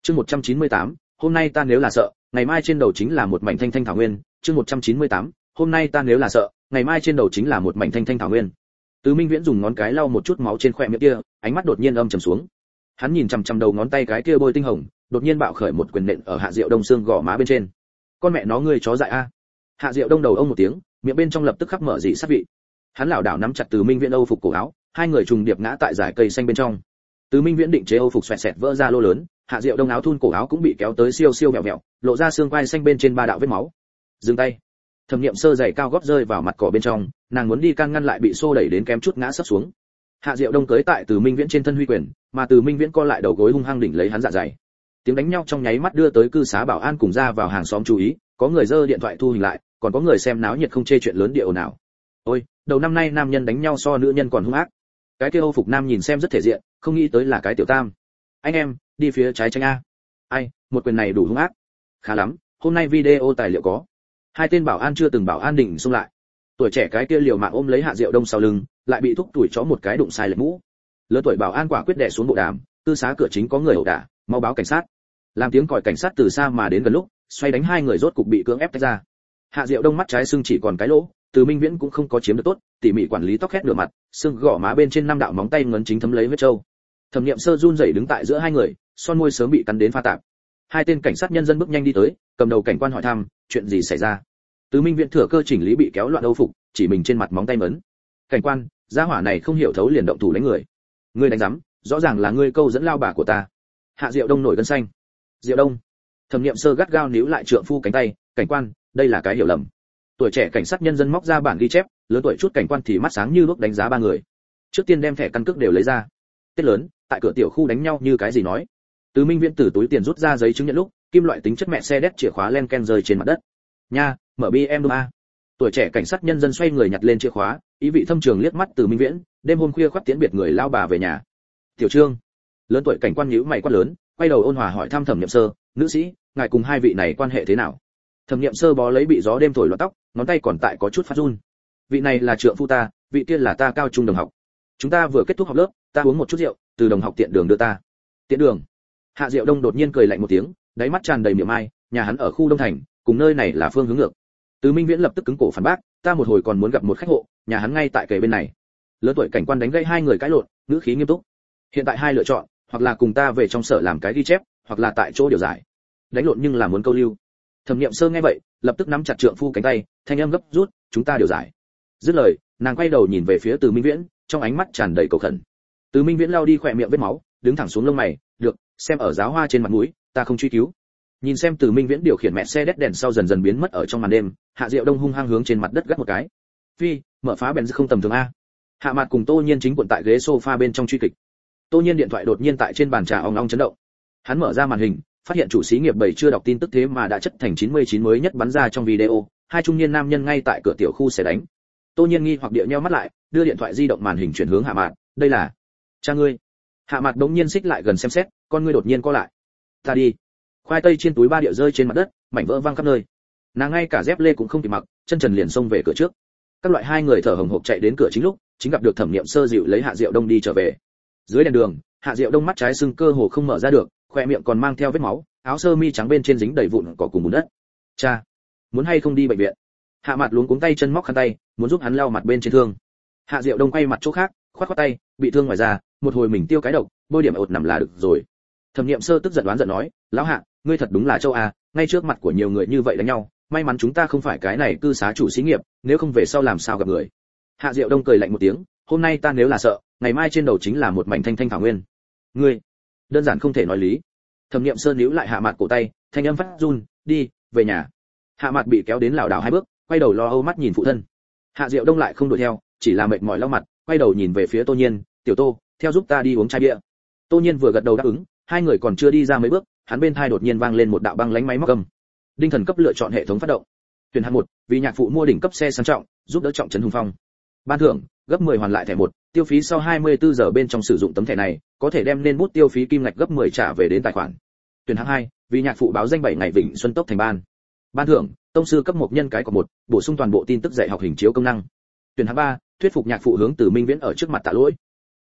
Chương 198, hôm nay ta nếu là sợ, ngày mai trên đầu chính là một mảnh thanh thanh thảo nguyên. Chương 198, hôm nay ta nếu là sợ, ngày mai trên đầu chính là một mảnh thanh thanh thảo nguyên. Từ Minh Viễn dùng ngón cái lau một chút máu trên khóe miệng kia, ánh mắt đột nhiên âm trầm xuống. Hắn nhìn chằm chằm đầu ngón tay cái kia bôi tinh hồng, đột nhiên bạo khởi một quyền nện ở Hạ Diệu Đông xương gò má bên trên. Con mẹ nó ngươi chó dại a. Hạ Diệu Đông đầu ông một tiếng, miệng bên trong lập tức khắp mở dị sát vị. Hắn lảo đảo nắm chặt Từ Minh Viễn Âu phục cổ áo, hai người trùng điệp ngã tại dải cây xanh bên trong. Từ Minh Viễn định chế Âu phục xoẹt xẹt vỡ ra lô lớn, Hạ Diệu Đông áo thun cổ áo cũng bị kéo tới siêu siêu vẹo vẹo, lộ ra xương quai xanh bên trên ba đạo vết máu. Dừng tay. Thẩm Niệm Sơ giày cao gót rơi vào mặt cỏ bên trong, nàng muốn đi can ngăn lại bị xô đẩy đến kém chút ngã sấp xuống. Hạ Diệu Đông cưỡi tại Từ Minh Viễn trên thân huy quyền, mà Từ Minh Viễn co lại đầu gối hung hăng đỉnh lấy hắn dạ dày. Tiếng đánh nhau trong nháy mắt đưa tới cư xá bảo an cùng ra vào hàng xóm chú ý, có người giơ điện thoại thu hình lại, còn có người xem náo nhiệt không chê chuyện lớn địa ồn ào. Ôi, đầu năm nay nam nhân đánh nhau so nữ nhân còn hung ác. Cái kia Âu phục nam nhìn xem rất thể diện, không nghĩ tới là cái tiểu tam. Anh em, đi phía trái tránh a. Ai, một quyền này đủ hung ác. Khá lắm, hôm nay video tài liệu có. Hai tên bảo an chưa từng bảo an đỉnh xung lại. Tuổi trẻ cái kia liều mạng ôm lấy Hạ Diệu Đông sau lưng, lại bị thúc tuổi chó một cái đụng sai lệch mũ. Lớn tuổi bảo an quả quyết đè xuống bộ đàm, cư xá cửa chính có người ẩu đả, mau báo cảnh sát. Làm tiếng còi cảnh sát từ xa mà đến gần lúc, xoay đánh hai người rốt cục bị cưỡng ép tách ra. Hạ Diệu Đông mắt trái sưng chỉ còn cái lỗ, Từ Minh Viễn cũng không có chiếm được tốt, tỉ mỉ quản lý tóc khét nửa mặt, xương gò má bên trên năm đạo móng tay ngấn chính thấm lấy huyết trâu. Thẩm Niệm Sơ run rẩy đứng tại giữa hai người, son môi sớm bị cắn đến pha tạp. Hai tên cảnh sát nhân dân bước nhanh đi tới, cầm đầu cảnh quan hỏi thăm, chuyện gì xảy ra? Từ Minh Viễn thừa cơ chỉnh lý bị kéo loạn Âu phục, chỉ mình trên mặt móng tay mấn. Cảnh quan, gia hỏa này không hiểu thấu liền động thủ đánh người. Ngươi đánh rắm, rõ ràng là ngươi câu dẫn lao bà của ta. Hạ Diệu Đông nổi gân xanh. Diệu Đông. Thẩm Niệm Sơ gắt gao níu lại trượng phu cánh tay, cảnh quan, đây là cái hiểu lầm. Tuổi trẻ cảnh sát nhân dân móc ra bản ghi chép, lớn tuổi chút cảnh quan thì mắt sáng như lúc đánh giá ba người. Trước tiên đem thẻ căn cước đều lấy ra. Tết lớn, tại cửa tiểu khu đánh nhau như cái gì nói. Từ Minh Viễn từ túi tiền rút ra giấy chứng nhận lúc, kim loại tính chất mẹ xe đét chìa khóa len ken rơi trên mặt đất. Nha, mở BMW. Tuổi trẻ cảnh sát nhân dân xoay người nhặt lên chìa khóa, ý vị thâm trường liếc mắt Từ Minh Viễn, đêm hôm khuya khoác tiễn biệt người lao bà về nhà. Tiểu Trương. Lớn tuổi cảnh quan nhíu mày quát lớn, quay đầu ôn hòa hỏi thăm Thẩm Niệm Sơ, nữ sĩ, ngài cùng hai vị này quan hệ thế nào? Thẩm Niệm Sơ bó lấy bị gió đêm thổi loạn tóc, ngón tay còn tại có chút phát run. Vị này là trượng phu ta, vị kia là ta cao trung đồng học. Chúng ta vừa kết thúc học lớp, ta uống một chút rượu, từ đồng học tiện đường đưa ta. Tiện đường? Hạ Diệu Đông đột nhiên cười lạnh một tiếng, đáy mắt tràn đầy miệng ai, nhà hắn ở khu Đông Thành, cùng nơi này là phương hướng ngược. Từ Minh Viễn lập tức cứng cổ phản bác, ta một hồi còn muốn gặp một khách hộ, nhà hắn ngay tại kề bên này. Lớn tuổi cảnh quan đánh gãy hai người cãi lộn, ngữ khí nghiêm túc. Hiện tại hai lựa chọn, hoặc là cùng ta về trong sở làm cái ghi chép, hoặc là tại chỗ điều giải. Đánh lộn nhưng là muốn câu lưu. Thẩm Niệm Sơ nghe vậy, lập tức nắm chặt trượng phu cánh tay, thanh âm gấp rút, chúng ta điều giải. Dứt lời, nàng quay đầu nhìn về phía Từ Minh Viễn, trong ánh mắt tràn đầy cầu khẩn. Từ Minh Viễn lau đi khỏe miệng vết máu, đứng thẳng xuống lông mày, được, xem ở giáo hoa trên mặt mũi, ta không truy cứu. Nhìn xem Từ Minh Viễn điều khiển mẹ xe đét đèn sau dần dần biến mất ở trong màn đêm, Hạ Diệu Đông hung hăng hướng trên mặt đất gắt một cái. Phi, mở phá bèn không tầm thường a. Hạ Mạt cùng Tô Nhiên chính cuộn tại ghế sofa bên trong truy kịch. Tô Nhiên điện thoại đột nhiên tại trên bàn trà ong ong chấn động. Hắn mở ra màn hình, phát hiện chủ xí nghiệp 7 chưa đọc tin tức thế mà đã chất thành 99 mới nhất bắn ra trong video, hai trung niên nam nhân ngay tại cửa tiểu khu sẽ đánh. Tô Nhiên nghi hoặc địa nheo mắt lại, đưa điện thoại di động màn hình chuyển hướng Hạ Mạt, đây là cha ngươi. Hạ Mạt đống nhiên xích lại gần xem xét, con ngươi đột nhiên co lại. Ta đi. Khoai tây trên túi ba địa rơi trên mặt đất, mảnh vỡ văng khắp nơi. Nàng ngay cả dép lê cũng không kịp mặc, chân trần liền xông về cửa trước. Các loại hai người thở hổn hộc chạy đến cửa chính lúc, chính gặp được Thẩm Niệm Sơ dịu lấy Hạ Diệu Đông đi trở về. Dưới đèn đường, Hạ Diệu Đông mắt trái sưng cơ hồ không mở ra được, khoe miệng còn mang theo vết máu, áo sơ mi trắng bên trên dính đầy vụn cỏ cùng bùn đất. Cha, muốn hay không đi bệnh viện? Hạ Mạt luống cuống tay chân móc khăn tay, muốn giúp hắn lau mặt bên trên thương. Hạ Diệu Đông quay mặt chỗ khác, khoát khoát tay, bị thương ngoài da, một hồi mình tiêu cái độc, bôi điểm ột nằm là được rồi. Thẩm Niệm Sơ tức giận đoán giận nói, lão Hạ, ngươi thật đúng là châu a, ngay trước mặt của nhiều người như vậy đánh nhau, may mắn chúng ta không phải cái này cư xá chủ xí nghiệp, nếu không về sau làm sao gặp người. Hạ Diệu Đông cười lạnh một tiếng, hôm nay ta nếu là sợ, ngày mai trên đầu chính là một mảnh thanh thanh thảo nguyên. Ngươi, đơn giản không thể nói lý. Thẩm Niệm Sơ níu lại Hạ Mạt cổ tay, thanh âm phát run, đi, về nhà. Hạ Mạt bị kéo đến lảo đảo hai bước, quay đầu lo âu mắt nhìn phụ thân. Hạ Diệu Đông lại không đuổi theo, chỉ là mệt mỏi lau mặt, quay đầu nhìn về phía Tô Nhiên, tiểu Tô, theo giúp ta đi uống chai bia. Tô Nhiên vừa gật đầu đáp ứng, hai người còn chưa đi ra mấy bước, hắn bên tai đột nhiên vang lên một đạo băng lánh máy móc cầm. Đinh Thần cấp lựa chọn hệ thống phát động. Tuyển hạng 1, vì nhạc phụ mua đỉnh cấp xe sang trọng, giúp đỡ trọng trấn hùng phong. Ban thưởng, gấp 10 hoàn lại thẻ 1, tiêu phí sau 24 giờ bên trong sử dụng tấm thẻ này, có thể đem nên bút tiêu phí kim ngạch gấp 10 trả về đến tài khoản. Tuyển hạng 2, vì nhạc phụ báo danh 7 ngày Vịnh Xuân Tốc thành ban. Ban thưởng, tông sư cấp 1 nhân cái của 1, bổ sung toàn bộ tin tức dạy học hình chiếu công năng. Tuyển hạng 3, thuyết phục nhạc phụ hướng Từ Minh Viễn ở trước mặt tạ lỗi.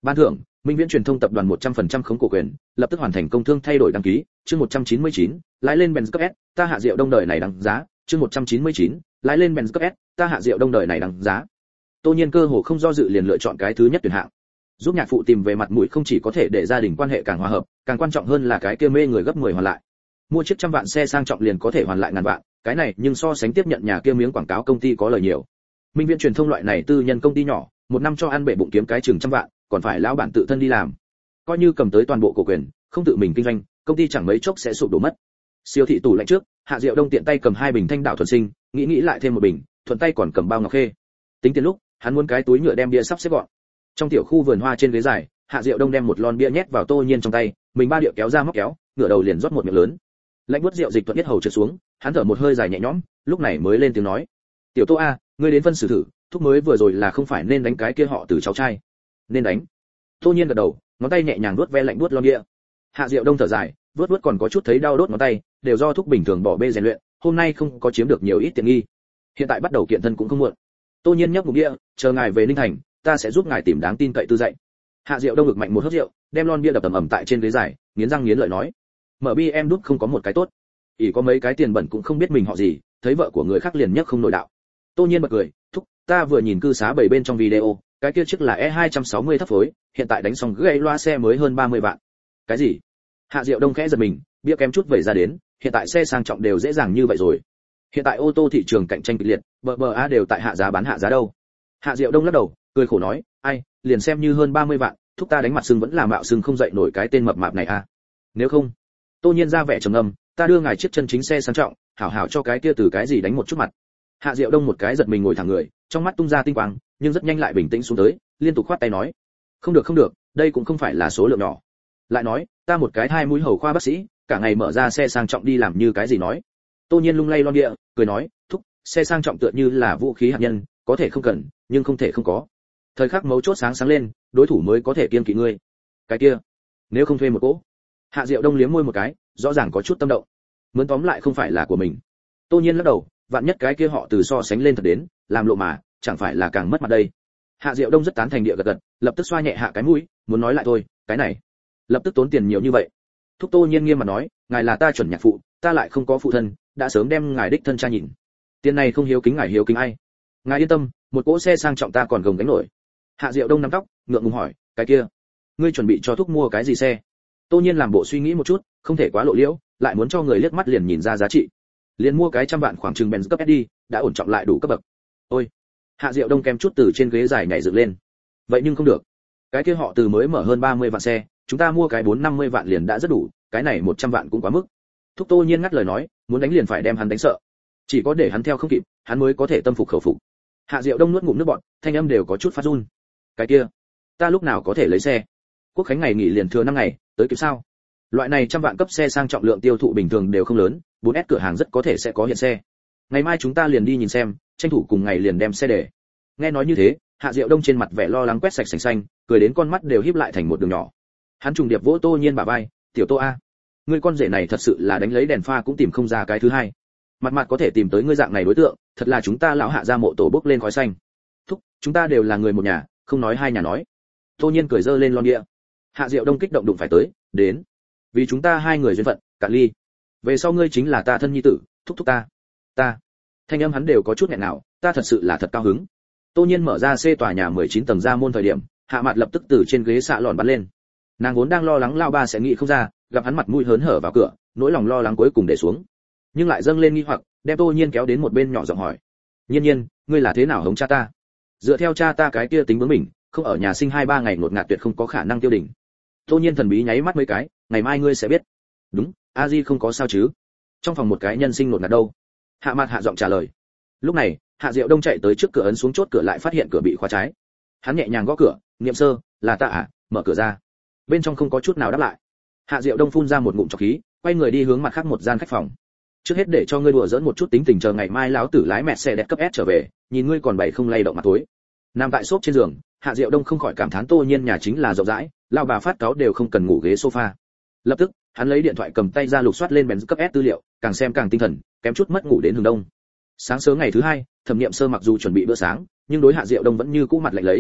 Ban thưởng, Minh Viễn truyền thông tập đoàn 100% khống cổ quyền, lập tức hoàn thành công thương thay đổi đăng ký, chương 199, lái lên Benz cấp S, ta Hạ Diệu Đông đời này đáng giá, chương 199, lái lên Benz cấp S, ta Hạ Diệu Đông đời này đáng giá. Tô Nhiên cơ hồ không do dự liền lựa chọn cái thứ nhất tuyển hạng. Giúp nhạc phụ tìm về mặt mũi không chỉ có thể để gia đình quan hệ càng hòa hợp, càng quan trọng hơn là cái kia mê người gấp 10 hoàn lại. Mua chiếc trăm vạn xe sang trọng liền có thể hoàn lại ngàn vạn, cái này nhưng so sánh tiếp nhận nhà kia miếng quảng cáo công ty có lời nhiều. Minh Viễn truyền thông loại này tư nhân công ty nhỏ, một năm cho ăn bể bụng kiếm cái chừng trăm vạn, còn phải lão bản tự thân đi làm. Coi như cầm tới toàn bộ cổ quyền, không tự mình kinh doanh, công ty chẳng mấy chốc sẽ sụp đổ mất. Siêu thị tủ lạnh trước, Hạ Diệu Đông tiện tay cầm 2 bình Thanh Đảo thuần sinh, nghĩ lại thêm một bình, thuận tay còn cầm bao ngọc khê. Tính tiền lúc, hắn muốn cái túi nhựa đem bia sắp xếp gọn. Trong tiểu khu vườn hoa trên ghế dài, Hạ Diệu Đông đem một lon bia nhét vào Tô Nhiên trong tay, mình ba điệu kéo ra móc kéo, ngửa đầu liền rót một miệng lớn. Lạnh buốt rượu dịch thuận nhất hầu trượt xuống, hắn thở một hơi dài nhẹ nhõm, lúc này mới lên tiếng nói: "Tiểu Tô a, ngươi đến phân xử thử, thúc mới vừa rồi là không phải nên đánh cái kia họ từ cháu trai?" "Nên đánh." Tô Nhiên gật đầu, ngón tay nhẹ nhàng vuốt ve lạnh buốt lon bia. Hạ Diệu Đông thở dài, vuốt còn có chút thấy đau đốt ngón tay, đều do thúc bình thường bỏ bê rèn luyện, hôm nay không có chiếm được nhiều ít tiện nghi. Hiện tại bắt đầu kiện thân cũng không muộn. Tô Nhiên nhấp một bia, chờ ngài về Ninh Thành, ta sẽ giúp ngài tìm đáng tin cậy tư dạy. Hạ Diệu Đông ngực mạnh một hớp rượu, đem lon bia đập ầm ầm tại trên ghế dài, nghiến răng nghiến lợi nói: "Mở bi em đút không có một cái tốt, ỷ có mấy cái tiền bẩn cũng không biết mình họ gì, thấy vợ của người khác liền nhấc không nổi đạo." Tô Nhiên bật cười, thúc, ta vừa nhìn cư xá 7 bên trong video, cái kia chiếc là E260 thấp phối, hiện tại đánh xong gãy loa xe mới hơn 30 vạn. Cái gì? Hạ Diệu Đông khẽ giật mình, bia kém chút vẩy ra đến, hiện tại xe sang trọng đều dễ dàng như vậy rồi. Hiện tại ô tô thị trường cạnh tranh kịch liệt, bờ a đều tại hạ giá bán hạ giá đâu. Hạ Diệu Đông lắc đầu, cười khổ nói, ai, liền xem như hơn 30 vạn, thúc ta đánh mặt sưng vẫn là mạo sưng không dậy nổi cái tên mập mạp này à. Nếu không, Tô Nhiên ra vẻ trầm ngâm, ta đưa ngài chiếc chân chính xe sang trọng, hảo hảo cho cái kia từ cái gì đánh một chút mặt. Hạ Diệu Đông một cái giật mình ngồi thẳng người, trong mắt tung ra tinh quang, nhưng rất nhanh lại bình tĩnh xuống tới, liên tục khoát tay nói, không được, đây cũng không phải là số lượng nhỏ. Lại nói, ta một cái hai mũi hầu khoa bác sĩ, cả ngày mở ra xe sang trọng đi làm như cái gì nói. Tô Nhiên lung lay lon địa, cười nói, thúc, xe sang trọng tựa như là vũ khí hạt nhân, có thể không cần, nhưng không thể không có. Thời khắc mấu chốt sáng lên, đối thủ mới có thể kiêng kỵ ngươi. Cái kia, nếu không thuê một cỗ. Hạ Diệu Đông liếm môi một cái, rõ ràng có chút tâm động. Muốn tóm lại không phải là của mình. Tô Nhiên lắc đầu, vạn nhất cái kia họ từ so sánh lên thật đến, làm lộ mà, chẳng phải là càng mất mặt đây. Hạ Diệu Đông rất tán thành địa gật gật, lập tức xoa nhẹ hạ cái mũi, muốn nói lại thôi, cái này, lập tức tốn tiền nhiều như vậy. Thúc Tô Nhiên nghiêm mặt nói, ngài là ta chuẩn nhạc phụ, ta lại không có phụ thân, đã sớm đem ngài đích thân cha nhìn. Tiền này không hiếu kính ngài hiếu kính ai? Ngài yên tâm, một cỗ xe sang trọng ta còn gồng gánh nổi. Hạ Diệu Đông nắm tóc, ngượng ngùng hỏi, cái kia, ngươi chuẩn bị cho thúc mua cái gì xe? Tô Nhiên làm bộ suy nghĩ một chút, không thể quá lộ liễu, lại muốn cho người liếc mắt liền nhìn ra giá trị. Liền mua cái trăm vạn khoảng chừng Benz cấp SD, đã ổn trọng lại đủ cấp bậc. Ôi, Hạ Diệu Đông kem chút từ trên ghế dài nhảy dựng lên. Vậy nhưng không được. Cái kia họ từ mới mở hơn 30 vạn xe, chúng ta mua cái 450 vạn liền đã rất đủ, cái này 100 vạn cũng quá mức. Thúc Tô Nhiên ngắt lời nói, muốn đánh liền phải đem hắn đánh sợ. Chỉ có để hắn theo không kịp, hắn mới có thể tâm phục khẩu phục. Hạ Diệu Đông nuốt ngụm nước bọt, thanh âm đều có chút phát run. Cái kia, ta lúc nào có thể lấy xe? Quốc khánh ngày nghỉ liền thừa 5 ngày, tới kịp sao? Loại này trăm vạn cấp xe sang trọng lượng tiêu thụ bình thường đều không lớn, 4S cửa hàng rất có thể sẽ có hiện xe. Ngày mai chúng ta liền đi nhìn xem, tranh thủ cùng ngày liền đem xe để. Nghe nói như thế, Hạ Diệu Đông trên mặt vẻ lo lắng quét sạch sành xanh, cười đến con mắt đều híp lại thành một đường nhỏ. Hắn trùng điệp vỗ Tô Nhiên bả vai, "Tiểu Tô a, ngươi con rể này thật sự là đánh lấy đèn pha cũng tìm không ra cái thứ hai. Mặt có thể tìm tới ngươi dạng này đối tượng, thật là chúng ta lão Hạ gia mộ tổ bốc lên khói xanh. Thúc, chúng ta đều là người một nhà, không nói hai nhà nói." Tô Nhiên cười giơ lên lon bia. Hạ Diệu Đông kích động đụng phải tới, "Đến, vì chúng ta hai người duyên phận, cạn ly. Về sau ngươi chính là ta thân nhi tử, thúc ta." Thanh âm hắn đều có chút nghẹn nào, ta thật sự là thật cao hứng. Tô Nhiên mở ra C tòa nhà 19 tầng ra môn thời điểm, Hạ Mạt lập tức từ trên ghế xạ lòn bắn lên. Nàng vốn đang lo lắng lao ba sẽ nghĩ không ra, gặp hắn mặt mũi hớn hở vào cửa, nỗi lòng lo lắng cuối cùng để xuống. Nhưng lại dâng lên nghi hoặc, đem Tô Nhiên kéo đến một bên nhỏ giọng hỏi: "Nhiên, ngươi là thế nào hống cha ta? Dựa theo cha ta cái kia tính bướng mình, không ở nhà sinh 2-3 ngày ngột ngạt tuyệt không có khả năng tiêu đỉnh." Tô Nhiên thần bí nháy mắt mấy cái, "Ngày mai ngươi sẽ biết." "Đúng, A Di không có sao chứ?" Trong phòng một cái nhân sinh ngột ngạt đâu? Hạ Mạt hạ giọng trả lời. Lúc này, Hạ Diệu Đông chạy tới trước cửa ấn xuống chốt cửa lại phát hiện cửa bị khóa trái. Hắn nhẹ nhàng gõ cửa, "Niệm sơ, là ta à, mở cửa ra." Bên trong không có chút nào đáp lại. Hạ Diệu Đông phun ra một ngụm trọc khí, quay người đi hướng mặt khác một gian khách phòng. "Trước hết để cho ngươi đùa giỡn một chút tính tình, chờ ngày mai lão tử lái mẹ xe đẹp cấp S trở về, nhìn ngươi còn bày không lay động mặt tối." Nằm tại xốp trên giường, Hạ Diệu Đông không khỏi cảm thán Tô Nhiên nhà chính là rộng rãi, lão bà phát cáo đều không cần ngủ ghế sofa. Lập tức, hắn lấy điện thoại cầm tay ra lục soát lên Benz cấp S tư liệu, càng xem càng tinh thần, kém chút mất ngủ đến hừng đông. Sáng sớm ngày thứ hai, Thẩm Niệm Sơ mặc dù chuẩn bị bữa sáng, nhưng đối Hạ Diệu Đông vẫn như cũ mặt lạnh lấy.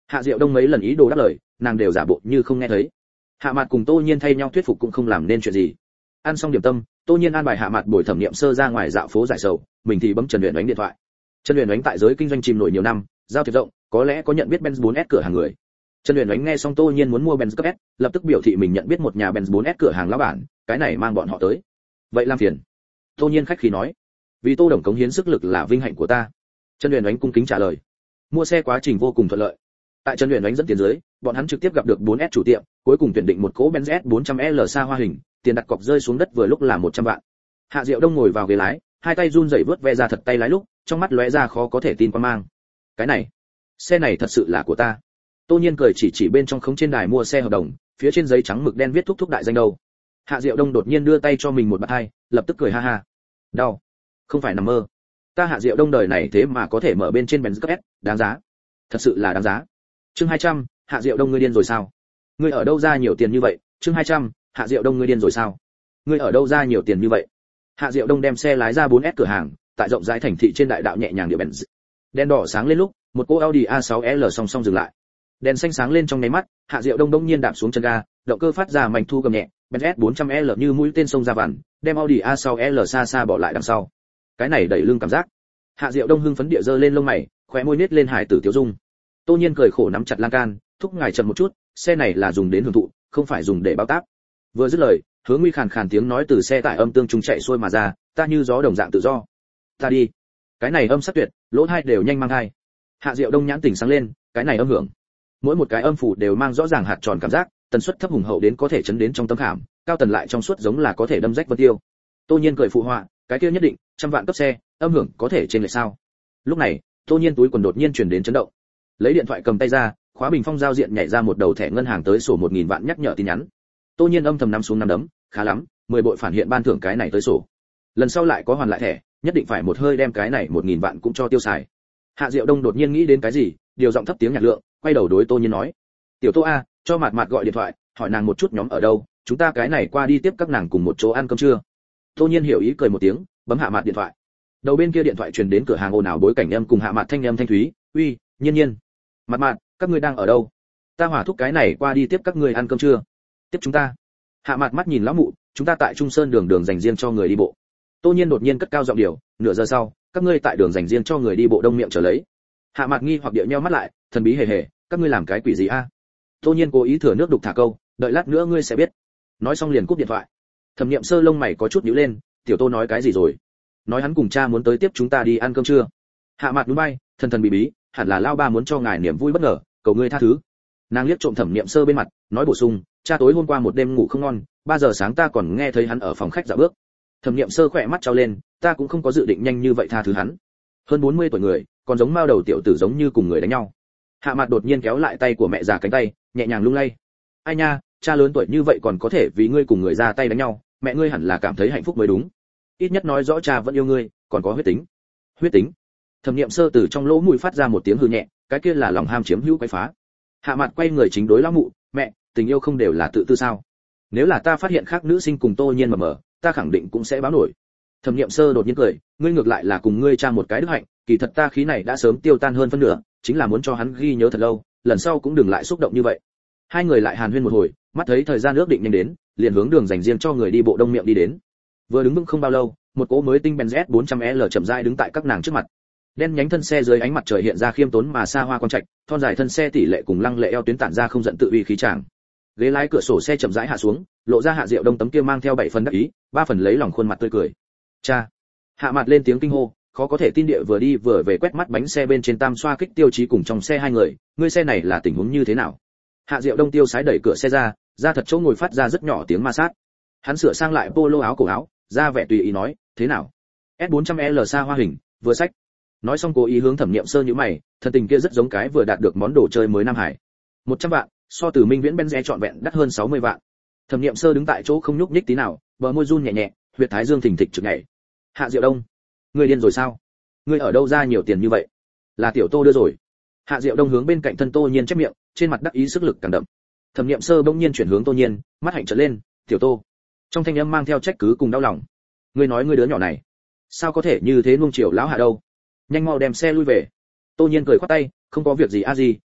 Hạ Diệu Đông mấy lần ý đồ đáp lời, nàng đều giả bộ như không nghe thấy. Hạ Mạt cùng Tô Nhiên thay nhau thuyết phục cũng không làm nên chuyện gì. Ăn xong điểm tâm, Tô Nhiên an bài Hạ Mạt buổi thẩm nghiệm sơ ra ngoài dạo phố giải sầu, mình thì bấm Trần Uyển Oánh điện thoại. Trần Uyển Oánh tại giới kinh doanh chìm nổi nhiều năm, giao thiệp rộng, có lẽ có nhận biết Benz 4S cửa hàng người. Trần Uyển Oánh nghe xong Tô Nhiên muốn mua Benz cấp S, lập tức biểu thị mình nhận biết một nhà Benz 4S cửa hàng lão bản, cái này mang bọn họ tới. Vậy làm phiền. Tô Nhiên khách khí nói, vì Tô Đồng cống hiến sức lực là vinh hạnh của ta. Trần Uyển Oánh cung kính trả lời. Mua xe quá trình vô cùng thuận lợi. Tại Trần Uyển Oánh dẫn tiền dưới, bọn hắn trực tiếp gặp được 4S chủ tiệm, cuối cùng tuyển định một cỗ Benz S400L xa hoa hình, tiền đặt cọc rơi xuống đất vừa lúc là 100 vạn. Hạ Diệu Đông ngồi vào ghế lái, hai tay run rẩy vớt ve ra thật tay lái lúc, trong mắt lóe ra khó có thể tin quan mang. Cái này, xe này thật sự là của ta. Tô Nhiên cười chỉ bên trong khống trên đài mua xe hợp đồng, phía trên giấy trắng mực đen viết thúc đại danh đâu. Hạ Diệu Đông đột nhiên đưa tay cho mình một bạt hai, lập tức cười ha ha. Đau, không phải nằm mơ. Ta Hạ Diệu Đông đời này thế mà có thể mở bên trên Benz cấp S, đáng giá. Thật sự là đáng giá. Chương 200, Hạ Diệu Đông ngươi điên rồi sao? Ngươi ở đâu ra nhiều tiền như vậy? Chương 200, Hạ Diệu Đông ngươi điên rồi sao? Ngươi ở đâu ra nhiều tiền như vậy? Hạ Diệu Đông đem xe lái ra 4S cửa hàng, tại rộng rãi thành thị trên đại đạo nhẹ nhàng địa Benz. Đèn đỏ sáng lên lúc, một cỗ Audi A6L song song dừng lại. Đèn xanh sáng lên trong nháy mắt, Hạ Diệu Đông đông nhiên đạp xuống chân ga, động cơ phát ra mảnh thu gầm nhẹ, Benz S400L như mũi tên sông ra vằn, đem Audi A6L xa xa bỏ lại đằng sau. Cái này đẩy lưng cảm giác. Hạ Diệu Đông hưng phấn địa giơ lên lông mày, khóe môi nết lên hài tử tiểu dung. Tô Nhiên cười khổ nắm chặt lan can, thúc ngài chậm một chút, xe này là dùng đến hưởng thụ, không phải dùng để bao táp. Vừa dứt lời, Hứa Nguy khàn khàn tiếng nói từ xe tải âm tương trung chạy xuôi mà ra, ta như gió đồng dạng tự do. Ta đi. Cái này âm sắc tuyệt, lỗ tai đều nhanh mang thai. Hạ Diệu Đông nhãn tỉnh sáng lên, cái này âm hưởng. Mỗi một cái âm phủ đều mang rõ ràng hạt tròn cảm giác, tần suất thấp hùng hậu đến có thể chấn đến trong tâm khảm, cao tần lại trong suốt giống là có thể đâm rách vân tiêu. Tô Nhiên cười phụ họa, cái kia nhất định, trăm vạn cấp xe, âm hưởng có thể trên lệch sao? Lúc này, Tô Nhiên túi quần đột nhiên truyền đến chấn động. Lấy điện thoại cầm tay ra, khóa bình phong giao diện nhảy ra một đầu thẻ ngân hàng tới sổ 1000 vạn nhắc nhở tin nhắn. Tô Nhiên âm thầm nắm xuống nắm đấm, khá lắm, 10 bội phản hiện ban thưởng cái này tới sổ. Lần sau lại có hoàn lại thẻ, nhất định phải một hơi đem cái này 1000 vạn cũng cho tiêu xài. Hạ Diệu Đông đột nhiên nghĩ đến cái gì, điều giọng thấp tiếng nhạc lượng, quay đầu đối Tô Nhiên nói: "Tiểu Tô a, cho Mạt Mạt gọi điện thoại, hỏi nàng một chút nhóm ở đâu, chúng ta cái này qua đi tiếp các nàng cùng một chỗ ăn cơm trưa." Tô Nhiên hiểu ý cười một tiếng, bấm Hạ Mạt điện thoại. Đầu bên kia điện thoại truyền đến cửa hàng ồn ào bối cảnh âm cùng Hạ Mạt thanh âm thanh thúy, "Uy, Nhiên Nhiên, Mạt Mạt, các ngươi đang ở đâu? Ta hỏa thúc cái này qua đi tiếp các ngươi ăn cơm trưa." "Tiếp chúng ta?" Hạ Mạt mắt nhìn lão mụ, "Chúng ta tại Trung Sơn đường dành riêng cho người đi bộ." Tô Nhiên đột nhiên cất cao giọng điệu, "Nửa giờ sau, các ngươi tại đường dành riêng cho người đi bộ đông miệng trở lấy." Hạ Mạt nghi hoặc điệu nheo mắt lại, thần bí hề hề, "Các ngươi làm cái quỷ gì a?" Tô Nhiên cố ý thừa nước đục thả câu, "Đợi lát nữa ngươi sẽ biết." Nói xong liền cúp điện thoại. Thẩm Niệm Sơ lông mày có chút nhíu lên, "Tiểu Tô nói cái gì rồi?" "Nói hắn cùng cha muốn tới tiếp chúng ta đi ăn cơm trưa." Hạ Mạt núi bay, thần thần bí bí, "Hẳn là lao ba muốn cho ngài niềm vui bất ngờ, cầu ngươi tha thứ." Nàng liếc trộm Thẩm Niệm Sơ bên mặt, nói bổ sung, "Cha tối hôm qua một đêm ngủ không ngon, 3 giờ sáng ta còn nghe thấy hắn ở phòng khách dạo bước." Thẩm Niệm Sơ khỏe mắt trao lên, "Ta cũng không có dự định nhanh như vậy tha thứ hắn. Hơn 40 tuổi người, còn giống mao đầu tiểu tử giống như cùng người đánh nhau." Hạ Mạt đột nhiên kéo lại tay của mẹ già cánh tay, nhẹ nhàng lung lay. "Ai nha, cha lớn tuổi như vậy còn có thể vì ngươi cùng người ra tay đánh nhau, mẹ ngươi hẳn là cảm thấy hạnh phúc mới đúng. Ít nhất nói rõ cha vẫn yêu ngươi, còn có huyết tính." "Huyết tính?" Thẩm Niệm Sơ từ trong lỗ mũi phát ra một tiếng hừ nhẹ, cái kia là lòng ham chiếm hữu quấy phá. Hạ Mạt quay người chính đối lão mụ, "Mẹ, tình yêu không đều là tự tư sao? Nếu là ta phát hiện khác nữ sinh cùng Tô Nhiên mờ, ta khẳng định cũng sẽ báo nổi." Thẩm Niệm Sơ đột nhiên cười, "Ngươi ngược lại là cùng ngươi cha một cái đức hạnh, kỳ thật ta khí này đã sớm tiêu tan hơn phân nửa, chính là muốn cho hắn ghi nhớ thật lâu, lần sau cũng đừng lại xúc động như vậy." Hai người lại hàn huyên một hồi, mắt thấy thời gian ước định nhanh đến, liền hướng đường dành riêng cho người đi bộ đông miệng đi đến. Vừa đứng vững không bao lâu, một cỗ mới tinh Benz S400L chậm rãi đứng tại các nàng trước mặt. Đen nhánh thân xe dưới ánh mặt trời hiện ra khiêm tốn mà xa hoa quang trạch, thon dài thân xe tỷ lệ cùng lăng lệ eo tuyến tản ra không giận tự uy khí tràng. Ghế lái cửa sổ xe chậm rãi hạ xuống, lộ ra Hạ Diệu Đông tấm kia mang theo 7 phần đắc ý, 3 phần lấy lòng khuôn mặt tươi cười. "Cha!" Hạ Mạt lên tiếng kinh hô, khó có thể tin địa vừa đi vừa về quét mắt bánh xe bên trên tam xoa kích tiêu chí cùng trong xe hai người, "Ngươi xe này là tình huống như thế nào?" Hạ Diệu Đông tiêu sái đẩy cửa xe ra thật chỗ ngồi phát ra rất nhỏ tiếng ma sát. Hắn sửa sang lại polo áo cổ áo, ra vẻ tùy ý nói, "Thế nào? S400L xa hoa hình, vừa sách." Nói xong cố ý hướng Thẩm Niệm Sơ nhíu mày, thân tình kia rất giống cái vừa đạt được món đồ chơi mới Nam Hải. 100 vạn, so từ Minh Viễn Benz trọn vẹn đắt hơn 60 vạn. Thẩm Niệm Sơ đứng tại chỗ không nhúc nhích tí nào, bờ môi run nhẹ nhẹ, huyệt thái dương thình thịch trực nhảy. "Hạ Diệu Đông, ngươi điên rồi sao? Ngươi ở đâu ra nhiều tiền như vậy?" "Là Tiểu Tô đưa rồi." Hạ Diệu Đông hướng bên cạnh thân Tô Nhiên chép miệng, trên mặt đắc ý sức lực càng đậm. Thẩm Niệm Sơ bỗng nhiên chuyển hướng Tô Nhiên, mắt hạnh trợn lên, "Tiểu Tô." Trong thanh âm mang theo trách cứ cùng đau lòng. "Ngươi nói ngươi đứa nhỏ này, sao có thể như thế nuông chiều lão Hạ đâu? Nhanh mau đem xe lui về." Tô Nhiên cười khoát tay, "Không có việc gì a gì,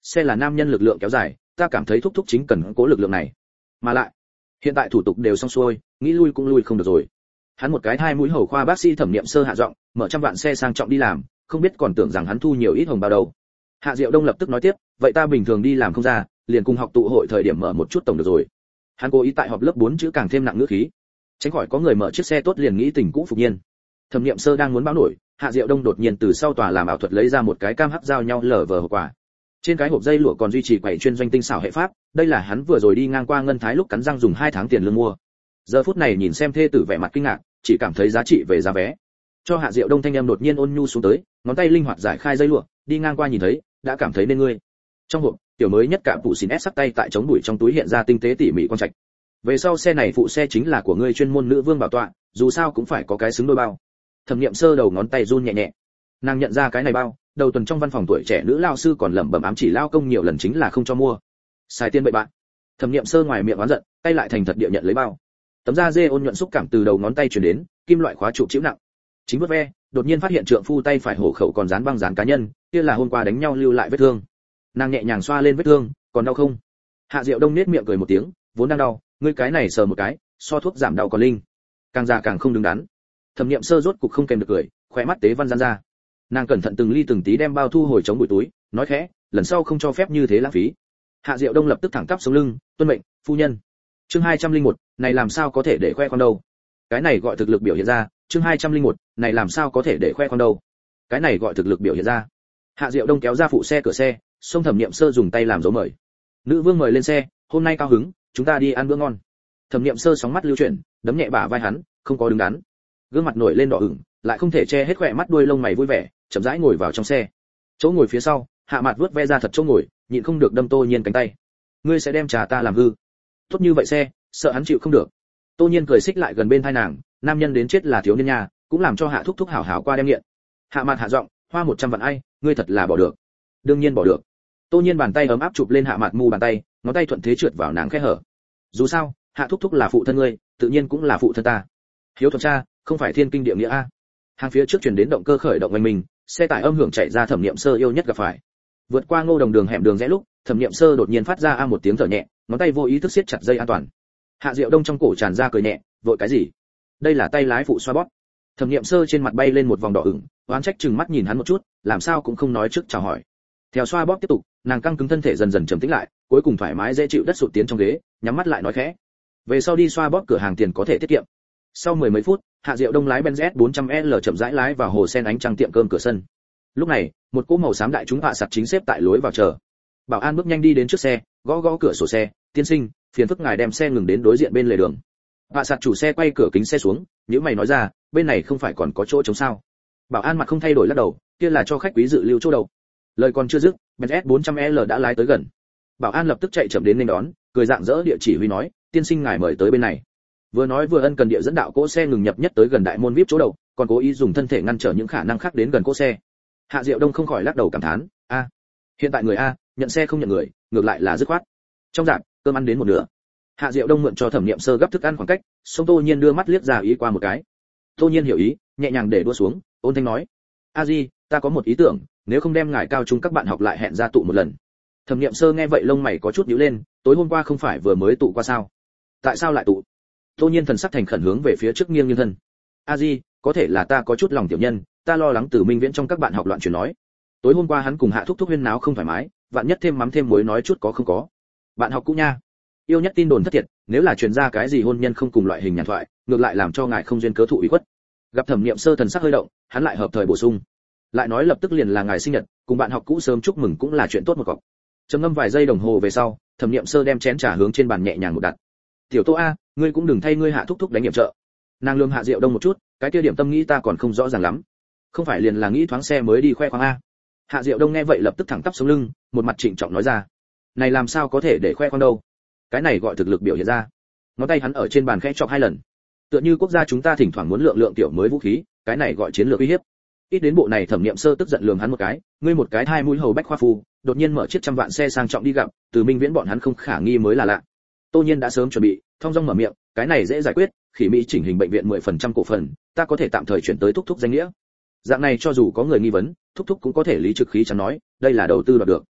Xe là nam nhân lực lượng kéo dài, ta cảm thấy thúc thúc chính cần cố lực lượng này. Mà lại, hiện tại thủ tục đều xong xuôi, nghĩ lui cũng lui không được rồi. Hắn một cái hai mũi hầu khoa bác sĩ Thẩm Niệm Sơ hạ giọng, mở trăm vạn xe sang trọng đi làm, không biết còn tưởng rằng hắn thu nhiều ít hồng bao đâu. Hạ Diệu Đông lập tức nói tiếp, vậy ta bình thường đi làm không ra, liền cùng học tụ hội thời điểm mở một chút tổng được rồi. Hắn cố ý tại họp lớp 4 chữ càng thêm nặng ngữ khí, tránh khỏi có người mở chiếc xe tốt liền nghĩ tình cũ phục nhiên. Thẩm Niệm Sơ đang muốn báo nổi, Hạ Diệu Đông đột nhiên từ sau tòa làm ảo thuật lấy ra một cái cam hắc giao nhau lở vờ hộp quà. Trên cái hộp dây lụa còn duy trì quầy chuyên doanh tinh xảo hệ pháp, đây là hắn vừa rồi đi ngang qua ngân thái lúc cắn răng dùng 2 tháng tiền lương mua. Giờ phút này nhìn xem thê tử vẻ mặt kinh ngạc, chỉ cảm thấy giá trị về giá vé. Cho Hạ Diệu Đông thanh em đột nhiên ôn nhu xuống tới, ngón tay linh hoạt giải khai dây lụa, đi ngang qua nhìn thấy, đã cảm thấy nên ngươi. Trong hộp, tiểu mới nhất cả phụ xỉn S sắc tay tại chống đuổi trong túi hiện ra tinh tế tỉ mỉ quan trạch. Về sau xe này phụ xe chính là của ngươi chuyên môn nữ vương bảo tọa, dù sao cũng phải có cái xứng đôi bao. Thẩm Niệm Sơ đầu ngón tay run nhẹ nhẹ. Nàng nhận ra cái này bao, đầu tuần trong văn phòng tuổi trẻ nữ lao sư còn lẩm bẩm ám chỉ lao công nhiều lần chính là không cho mua. Xài tiền bậy bạn. Thẩm Niệm Sơ ngoài miệng oán giận, tay lại thành thật địa nhận lấy bao. Tấm da dê ôn nhuận xúc cảm từ đầu ngón tay truyền đến, kim loại khóa trụ chịu nặng. Chính vớt ve, đột nhiên phát hiện trượng phu tay phải hổ khẩu còn dán băng dán cá nhân, kia là hôm qua đánh nhau lưu lại vết thương. Nàng nhẹ nhàng xoa lên vết thương, còn đau không? Hạ Diệu Đông nết miệng cười một tiếng, vốn đang đau, ngươi cái này sờ một cái, so thuốc giảm đau còn linh. Càng già càng không đứng đắn. Thẩm Niệm Sơ rốt cục không kèm được cười, khóe mắt tế văn giãn ra. Nàng cẩn thận từng ly từng tí đem bao thu hồi chống bụi túi, nói khẽ, lần sau không cho phép như thế lãng phí. Hạ Diệu Đông lập tức thẳng tắp sống lưng, tuân mệnh, phu nhân. Chương 201, này làm sao có thể để khoe con đâu? Cái này gọi thực lực biểu hiện ra, chương 201, này làm sao có thể để khoe con đâu? Cái này gọi thực lực biểu hiện ra. Hạ Diệu Đông kéo ra phụ xe cửa xe, xông Thẩm Niệm Sơ dùng tay làm dấu mời. Nữ vương mời lên xe, hôm nay cao hứng, chúng ta đi ăn bữa ngon. Thẩm Niệm Sơ sóng mắt lưu chuyển, đấm nhẹ bả vai hắn, không có đứng đắn. Gương mặt nổi lên đỏ ửng, lại không thể che hết khóe mắt đuôi lông mày vui vẻ, chậm rãi ngồi vào trong xe. Chỗ ngồi phía sau, Hạ Mạt vớt ve ra thật chỗ ngồi, nhịn không được đâm Tô Nhiên cánh tay. Ngươi sẽ đem trà ta làm hư? Tốt như vậy xe, sợ hắn chịu không được. Tô Nhiên cười xích lại gần bên tai nàng, nam nhân đến chết là thiếu niên nhà, cũng làm cho Hạ thúc thúc hảo hảo qua đem nghiện. Hạ Mạt hạ giọng, hoa 100 vạn ai, ngươi thật là bỏ được. Đương nhiên bỏ được. Tô Nhiên bàn tay ấm áp chụp lên Hạ Mạt mu bàn tay, ngón tay thuận thế trượt vào nàng khe hở. Dù sao, Hạ thúc thúc là phụ thân ngươi, tự nhiên cũng là phụ thân ta. Hiếu thuận cha, không phải thiên kinh địa nghĩa a. Hàng phía trước truyền đến động cơ khởi động oanh mình, xe tải âm hưởng chạy ra Thẩm Niệm Sơ yêu nhất gặp phải. Vượt qua Ngô Đồng đường hẻm đường rẽ lúc, Thẩm Niệm Sơ đột nhiên phát ra a một tiếng thở nhẹ, ngón tay vô ý thức siết chặt dây an toàn. Hạ Diệu Đông trong cổ tràn ra cười nhẹ, vội cái gì? Đây là tay lái phụ xoa bóp. Thẩm Niệm Sơ trên mặt bay lên một vòng đỏ ửng, oán trách chừng mắt nhìn hắn một chút, làm sao cũng không nói trước chào hỏi. Theo xoa bóp tiếp tục, nàng căng cứng thân thể dần dần trầm tĩnh lại, cuối cùng thoải mái dễ chịu đất sụt tiến trong ghế, nhắm mắt lại nói khẽ. Về sau đi xoa bóp cửa hàng tiền có thể tiết kiệm. Sau mười mấy phút, Hạ Diệu Đông lái Benz S400L chậm rãi lái vào hồ sen ánh trăng tiệm cơm cửa sân. Lúc này, một cỗ màu xám đại chúng vạ sặt chính xếp tại lối vào chờ. Bảo an bước nhanh đi đến trước xe, gõ gõ cửa sổ xe, "Tiên sinh, phiền phức ngài đem xe ngừng đến đối diện bên lề đường." Vạ sặt chủ xe quay cửa kính xe xuống, "Nếu mày nói ra, bên này không phải còn có chỗ trống sao?" Bảo an mặt không thay đổi lắc đầu, "Kia là cho khách quý dự lưu chỗ đầu." Lời còn chưa dứt, Benz S400L đã lái tới gần. Bảo an lập tức chạy chậm đến nên đón, cười rạng rỡ địa chỉ huy nói, "Tiên sinh ngài mời tới bên này." Vừa nói vừa ân cần địa dẫn đạo cỗ xe ngừng nhập nhất tới gần đại môn VIP chỗ đầu, còn cố ý dùng thân thể ngăn trở những khả năng khác đến gần cỗ xe. Hạ Diệu Đông không khỏi lắc đầu cảm thán, "A, hiện tại người a, nhận xe không nhận người, ngược lại là dứt khoát." Trong rạp, cơm ăn đến một nửa. Hạ Diệu Đông mượn cho Thẩm Niệm Sơ gấp thức ăn khoảng cách, xong Tô Nhiên đưa mắt liếc ra ý qua một cái. Tô Nhiên hiểu ý, nhẹ nhàng để đua xuống, ôn thanh nói, "A Di, ta có một ý tưởng, nếu không đem ngài cao trung các bạn học lại hẹn ra tụ một lần." Thẩm Niệm Sơ nghe vậy lông mày có chút nhíu lên, tối hôm qua không phải vừa mới tụ qua sao? Tại sao lại tụ? Tô Nhiên thần sắc thành khẩn hướng về phía trước nghiêng nghiêng thân. "A Di, có thể là ta có chút lòng tiểu nhân, ta lo lắng Từ Minh Viễn trong các bạn học loạn truyền nói. Tối hôm qua hắn cùng Hạ thúc thúc huyên náo không thoải mái, vạn nhất thêm mắm thêm muối nói chút có không có. Bạn học cũ nha. Yêu nhất tin đồn thất thiệt, nếu là truyền ra cái gì hôn nhân không cùng loại hình nhàn thoại, ngược lại làm cho ngài không duyên cớ thụ ủy khuất." Gặp Thẩm Niệm Sơ thần sắc hơi động, hắn lại hợp thời bổ sung, "Lại nói lập tức liền là ngài sinh nhật, cùng bạn học cũ sớm chúc mừng cũng là chuyện tốt một cọc." Trầm ngâm vài giây đồng hồ về sau, Thẩm Niệm Sơ đem chén trà hướng trên bàn nhẹ nhàng một đặt. "Tiểu Tô a, ngươi cũng đừng thay ngươi Hạ thúc thúc đánh nghiệm trợ." Nàng lườm Hạ Diệu Đông một chút, "Cái kia điểm tâm nghĩ ta còn không rõ ràng lắm, không phải liền là nghĩ thoáng xe mới đi khoe khoang a." Hạ Diệu Đông nghe vậy lập tức thẳng tắp sống lưng, một mặt trịnh trọng nói ra, "Này làm sao có thể để khoe khoang đâu? Cái này gọi thực lực biểu hiện ra." Ngón tay hắn ở trên bàn khẽ chọc 2 lần. "Tựa như quốc gia chúng ta thỉnh thoảng muốn lượng lượng tiểu mới vũ khí, cái này gọi chiến lược uy hiếp." Ít đến bộ này Thẩm Niệm Sơ tức giận lườm hắn một cái, "Ngươi một cái hai mũi hầu bách khoa phu, đột nhiên mở chiếc trăm vạn xe sang trọng đi gặp, Từ Minh Viễn bọn hắn không khả nghi mới là lạ." Tô Nhiên đã sớm chuẩn bị, thong dong mở miệng, "Cái này dễ giải quyết, Khỉ Mỹ chỉnh hình bệnh viện 10% cổ phần, ta có thể tạm thời chuyển tới thúc thúc danh nghĩa. Dạng này cho dù có người nghi vấn, thúc thúc cũng có thể lý trực khí chẳng nói, đây là đầu tư đoạt được."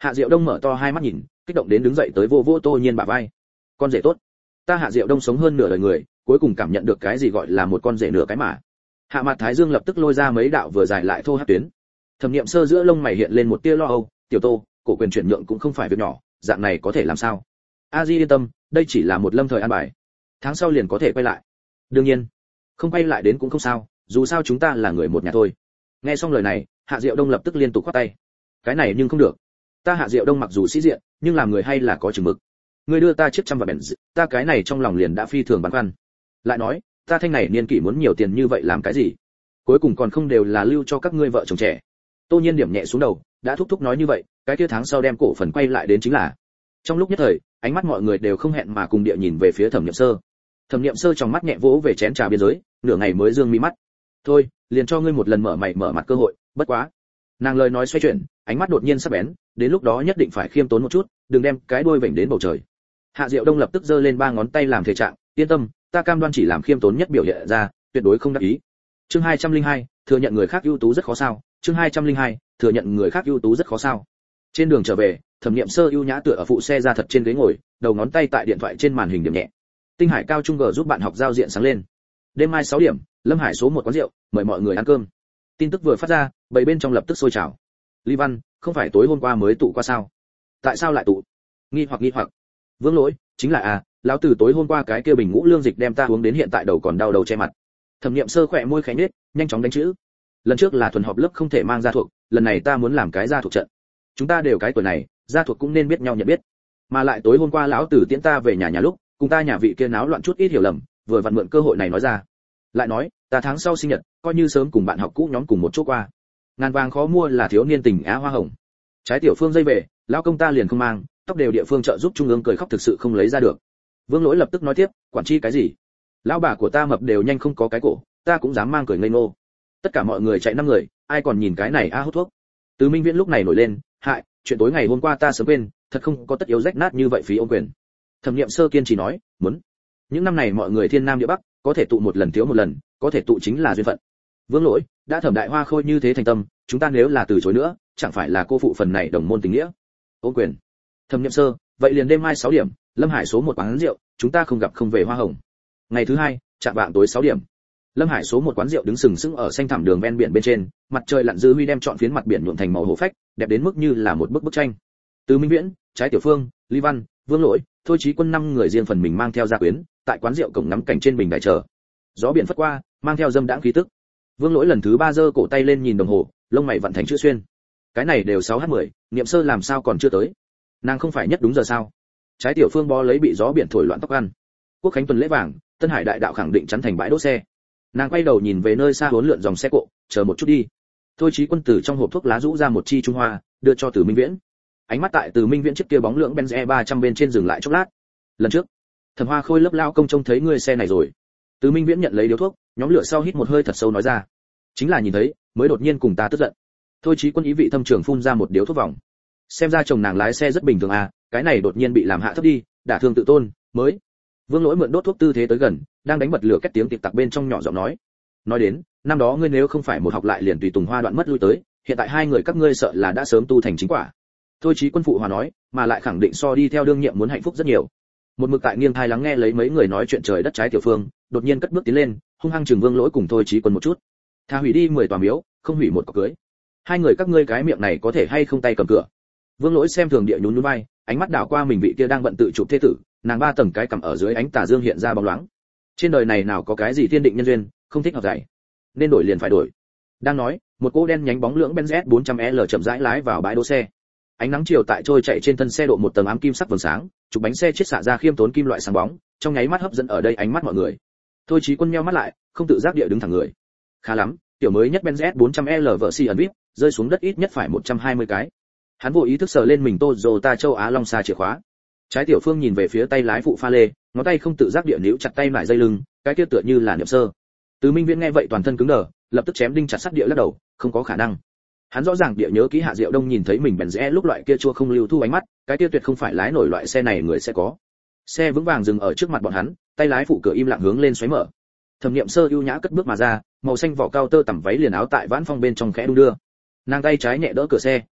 Hạ Diệu Đông mở to hai mắt nhìn, kích động đến đứng dậy tới vô vô Tô Nhiên bả vai. Con rể tốt. Ta Hạ Diệu Đông sống hơn nửa đời người, cuối cùng cảm nhận được cái gì gọi là một con rể nửa cái mà. Hạ Mặt Thái Dương lập tức lôi ra mấy đạo vừa dài lại thô hắc tuyến. Thẩm Niệm Sơ giữa lông mày hiện lên một tia lo âu, "Tiểu Tô, cổ quyền chuyển nhượng cũng không phải việc nhỏ, dạng này có thể làm sao?" "A Di yên tâm, đây chỉ là một lâm thời an bài. Tháng sau liền có thể quay lại." "Đương nhiên, không quay lại đến cũng không sao, dù sao chúng ta là người một nhà thôi." Nghe xong lời này, Hạ Diệu Đông lập tức liên tục khoát tay. "Cái này nhưng không được. Ta Hạ Diệu Đông mặc dù sĩ diện, nhưng làm người hay là có chừng mực. Ngươi đưa ta chiếc trăm và bèn, ta cái này trong lòng liền đã phi thường băn khoăn. Lại nói, ta thanh này niên kỷ muốn nhiều tiền như vậy làm cái gì? Cuối cùng còn không đều là lưu cho các ngươi vợ chồng trẻ." Tô Nhiên điểm nhẹ xuống đầu, đã thúc thúc nói như vậy, cái kia tháng sau đem cổ phần quay lại đến chính là. Trong lúc nhất thời, ánh mắt mọi người đều không hẹn mà cùng địa nhìn về phía Thẩm Niệm Sơ. Thẩm Niệm Sơ trong mắt nhẹ vỗ về chén trà biên giới, nửa ngày mới dương mi mắt. "Thôi, liền cho ngươi một lần mở mày mở mặt cơ hội, bất quá." Nàng lời nói xoay chuyển, ánh mắt đột nhiên sắc bén, "Đến lúc đó nhất định phải khiêm tốn một chút, đừng đem cái đuôi vểnh đến bầu trời." Hạ Diệu Đông lập tức giơ lên ba ngón tay làm thể trạng, "Yên tâm, ta cam đoan chỉ làm khiêm tốn nhất biểu hiện ra, tuyệt đối không đắc ý." Chương 202, thừa nhận người khác ưu tú rất khó sao? Chương 202, thừa nhận người khác ưu tú rất khó sao? Trên đường trở về, Thẩm Niệm Sơ ưu nhã tựa ở phụ xe ra thật trên ghế ngồi, đầu ngón tay tại điện thoại trên màn hình điểm nhẹ. Tinh Hải cao trung G giúp bạn học giao diện sáng lên. Đêm mai 6 điểm, Lâm Hải số 1 quán rượu, mời mọi người ăn cơm. Tin tức vừa phát ra, bầy bên trong lập tức sôi trào. Lý Văn, không phải tối hôm qua mới tụ qua sao? Tại sao lại tụ? Nghi hoặc. Vương Lỗi, chính là lão tử tối hôm qua cái kia bình ngũ lương dịch đem ta uống đến hiện tại đầu còn đau đầu che mặt. Thẩm Niệm Sơ khỏe môi khẽ nhếch, nhanh chóng đánh chữ. Lần trước là thuần họp lớp không thể mang gia thuộc, lần này ta muốn làm cái gia thuộc trận. Chúng ta đều cái tuổi này, gia thuộc cũng nên biết nhau nhận biết. Mà lại tối hôm qua lão tử tiễn ta về nhà lúc, cùng ta nhà vị kia náo loạn chút ít hiểu lầm, vừa vặn mượn cơ hội này nói ra. Lại nói, ta tháng sau sinh nhật, coi như sớm cùng bạn học cũ nhóm cùng một chỗ qua. Ngàn vàng khó mua là thiếu niên tình á hoa hồng. Trái tiểu phương dây về, lão công ta liền không mang, tóc đều địa phương trợ giúp trung ương cười khóc thực sự không lấy ra được. Vương Lỗi lập tức nói tiếp, quản chi cái gì? Lão bà của ta mập đều nhanh không có cái cổ, ta cũng dám mang cười ngây ngô. Tất cả mọi người chạy 5 người, ai còn nhìn cái này hút thuốc. Từ Minh Viễn lúc này nổi lên, hại, chuyện tối ngày hôm qua ta sớm quên, thật không có tất yếu rách nát như vậy phí ôm quyền. Thẩm Niệm Sơ kiên trì nói, muốn. Những năm này mọi người thiên nam địa bắc, có thể tụ một lần thiếu một lần, có thể tụ chính là duyên phận. Vương Lỗi, đã Thẩm Đại Hoa Khôi như thế thành tâm, chúng ta nếu là từ chối nữa, chẳng phải là cô phụ phần này đồng môn tình nghĩa. Ôm quyền. Thẩm Niệm Sơ, vậy liền đêm mai 6 điểm, Lâm Hải số 1 quán rượu, chúng ta không gặp không về hoa hồng. Ngày thứ hai, chạm vạng tối 6 điểm. Lâm Hải số 1 quán rượu đứng sừng sững ở xanh thẳm đường ven biển bên trên, mặt trời lặn dư huy đem trọn phiến mặt biển nhuộm thành màu hổ phách, đẹp đến mức như là một bức tranh. Từ Minh Viễn, Trái Tiểu Phương, Lý Văn, Vương Lỗi, Thôi Chí Quân 5 người riêng phần mình mang theo gia quyến, tại quán rượu cổng ngắm cảnh trên bình đài chờ. Gió biển phất qua, mang theo dâm đãng khí tức. Vương Lỗi lần thứ 3 giơ cổ tay lên nhìn đồng hồ, lông mày vặn thành chữ xuyên. Cái này đều 6h10, Niệm Sơ làm sao còn chưa tới? Nàng không phải nhất đúng giờ sao? Trái Tiểu Phương bó lấy bị gió biển thổi loạn tóc ăn. Quốc khánh tuần lễ vàng, Tân Hải đại đạo khẳng định chắn thành bãi đỗ xe. Nàng quay đầu nhìn về nơi xa huấn lượn dòng xe cộ, chờ một chút đi. Thôi Chí Quân từ trong hộp thuốc lá rũ ra một chi trung hoa, đưa cho Từ Minh Viễn. Ánh mắt tại Từ Minh Viễn chiếc kia bóng lưỡng Benz E300 bên trên dừng lại chốc lát. Lần trước, Thẩm Hoa Khôi lớp lao công trông thấy ngươi xe này rồi. Từ Minh Viễn nhận lấy điếu thuốc, nhóm lửa sau hít một hơi thật sâu nói ra, chính là nhìn thấy, mới đột nhiên cùng ta tức giận. Thôi Chí Quân ý vị thâm trường phun ra một điếu thuốc vòng. Xem ra chồng nàng lái xe rất bình thường cái này đột nhiên bị làm hạ thấp đi, đả thương tự tôn, mới. Vương Lỗi mượn đốt thuốc tư thế tới gần, đang đánh bật lửa két tiếng tịt tặc bên trong nhỏ giọng nói đến, năm đó ngươi nếu không phải một học lại liền tùy tùng hoa đoạn mất lui tới, hiện tại hai người các ngươi sợ là đã sớm tu thành chính quả. Thôi Chí Quân phụ hòa nói, mà lại khẳng định so đi theo đương nhiệm muốn hạnh phúc rất nhiều. Một mực tại nghiêng tai lắng nghe lấy mấy người nói chuyện trời đất Trái Tiểu Phương, đột nhiên cất bước tiến lên, hung hăng chừng Vương Lỗi cùng Thôi Chí Quân một chút. Tha hủy đi 10 tòa miếu, không hủy một cọc cưới. Hai người các ngươi cái miệng này có thể hay không tay cầm cửa. Vương Lỗi xem thường địa nhún nhún vai, ánh mắt đảo qua mình vị kia đang bận tự chụp thế tử, nàng 3 tầng cái cầm ở dưới ánh tà dương hiện ra bóng loáng. Trên đời này nào có cái gì thiên định nhân duyên, không thích hợp giải, nên đổi liền phải đổi. Đang nói, một cô đen nhánh bóng lưỡng Benz S400L chậm rãi lái vào bãi đỗ xe. Ánh nắng chiều tại trôi chạy trên thân xe độ một tầng ám kim sắc vầng sáng, chụp bánh xe chiết xạ ra khiêm tốn kim loại sáng bóng, trong nháy mắt hấp dẫn ở đây ánh mắt mọi người. Thôi Chí Quân nheo mắt lại, không tự giác địa đứng thẳng người. Khá lắm, tiểu mới nhất Benz S400L version VIP, rơi xuống đất ít nhất phải 120 cái. Hắn vô ý thức sờ lên mình Toyota châu Á Long Sa chìa khóa. Trái Tiểu Phương nhìn về phía tay lái phụ pha lê, ngón tay không tự giác địa níu chặt tay lại dây lưng, cái kia tựa như là Niệm Sơ. Từ Minh Viễn nghe vậy toàn thân cứng đờ, lập tức chém đinh chặt sắt địa lắc đầu, không có khả năng. Hắn rõ ràng địa nhớ kỹ Hạ Diệu Đông nhìn thấy mình Benz lúc loại kia chua không lưu thu ánh mắt, cái kia tuyệt không phải lái nổi loại xe này người sẽ có. Xe vững vàng dừng ở trước mặt bọn hắn, tay lái phụ cửa im lặng hướng lên xoáy mở. Thẩm Niệm Sơ ưu nhã cất bước mà ra, màu xanh vỏ cao tơ tằm váy liền áo tại vãn phong bên trong khẽ đung đưa. Nàng tay trái nhẹ đỡ cửa xe,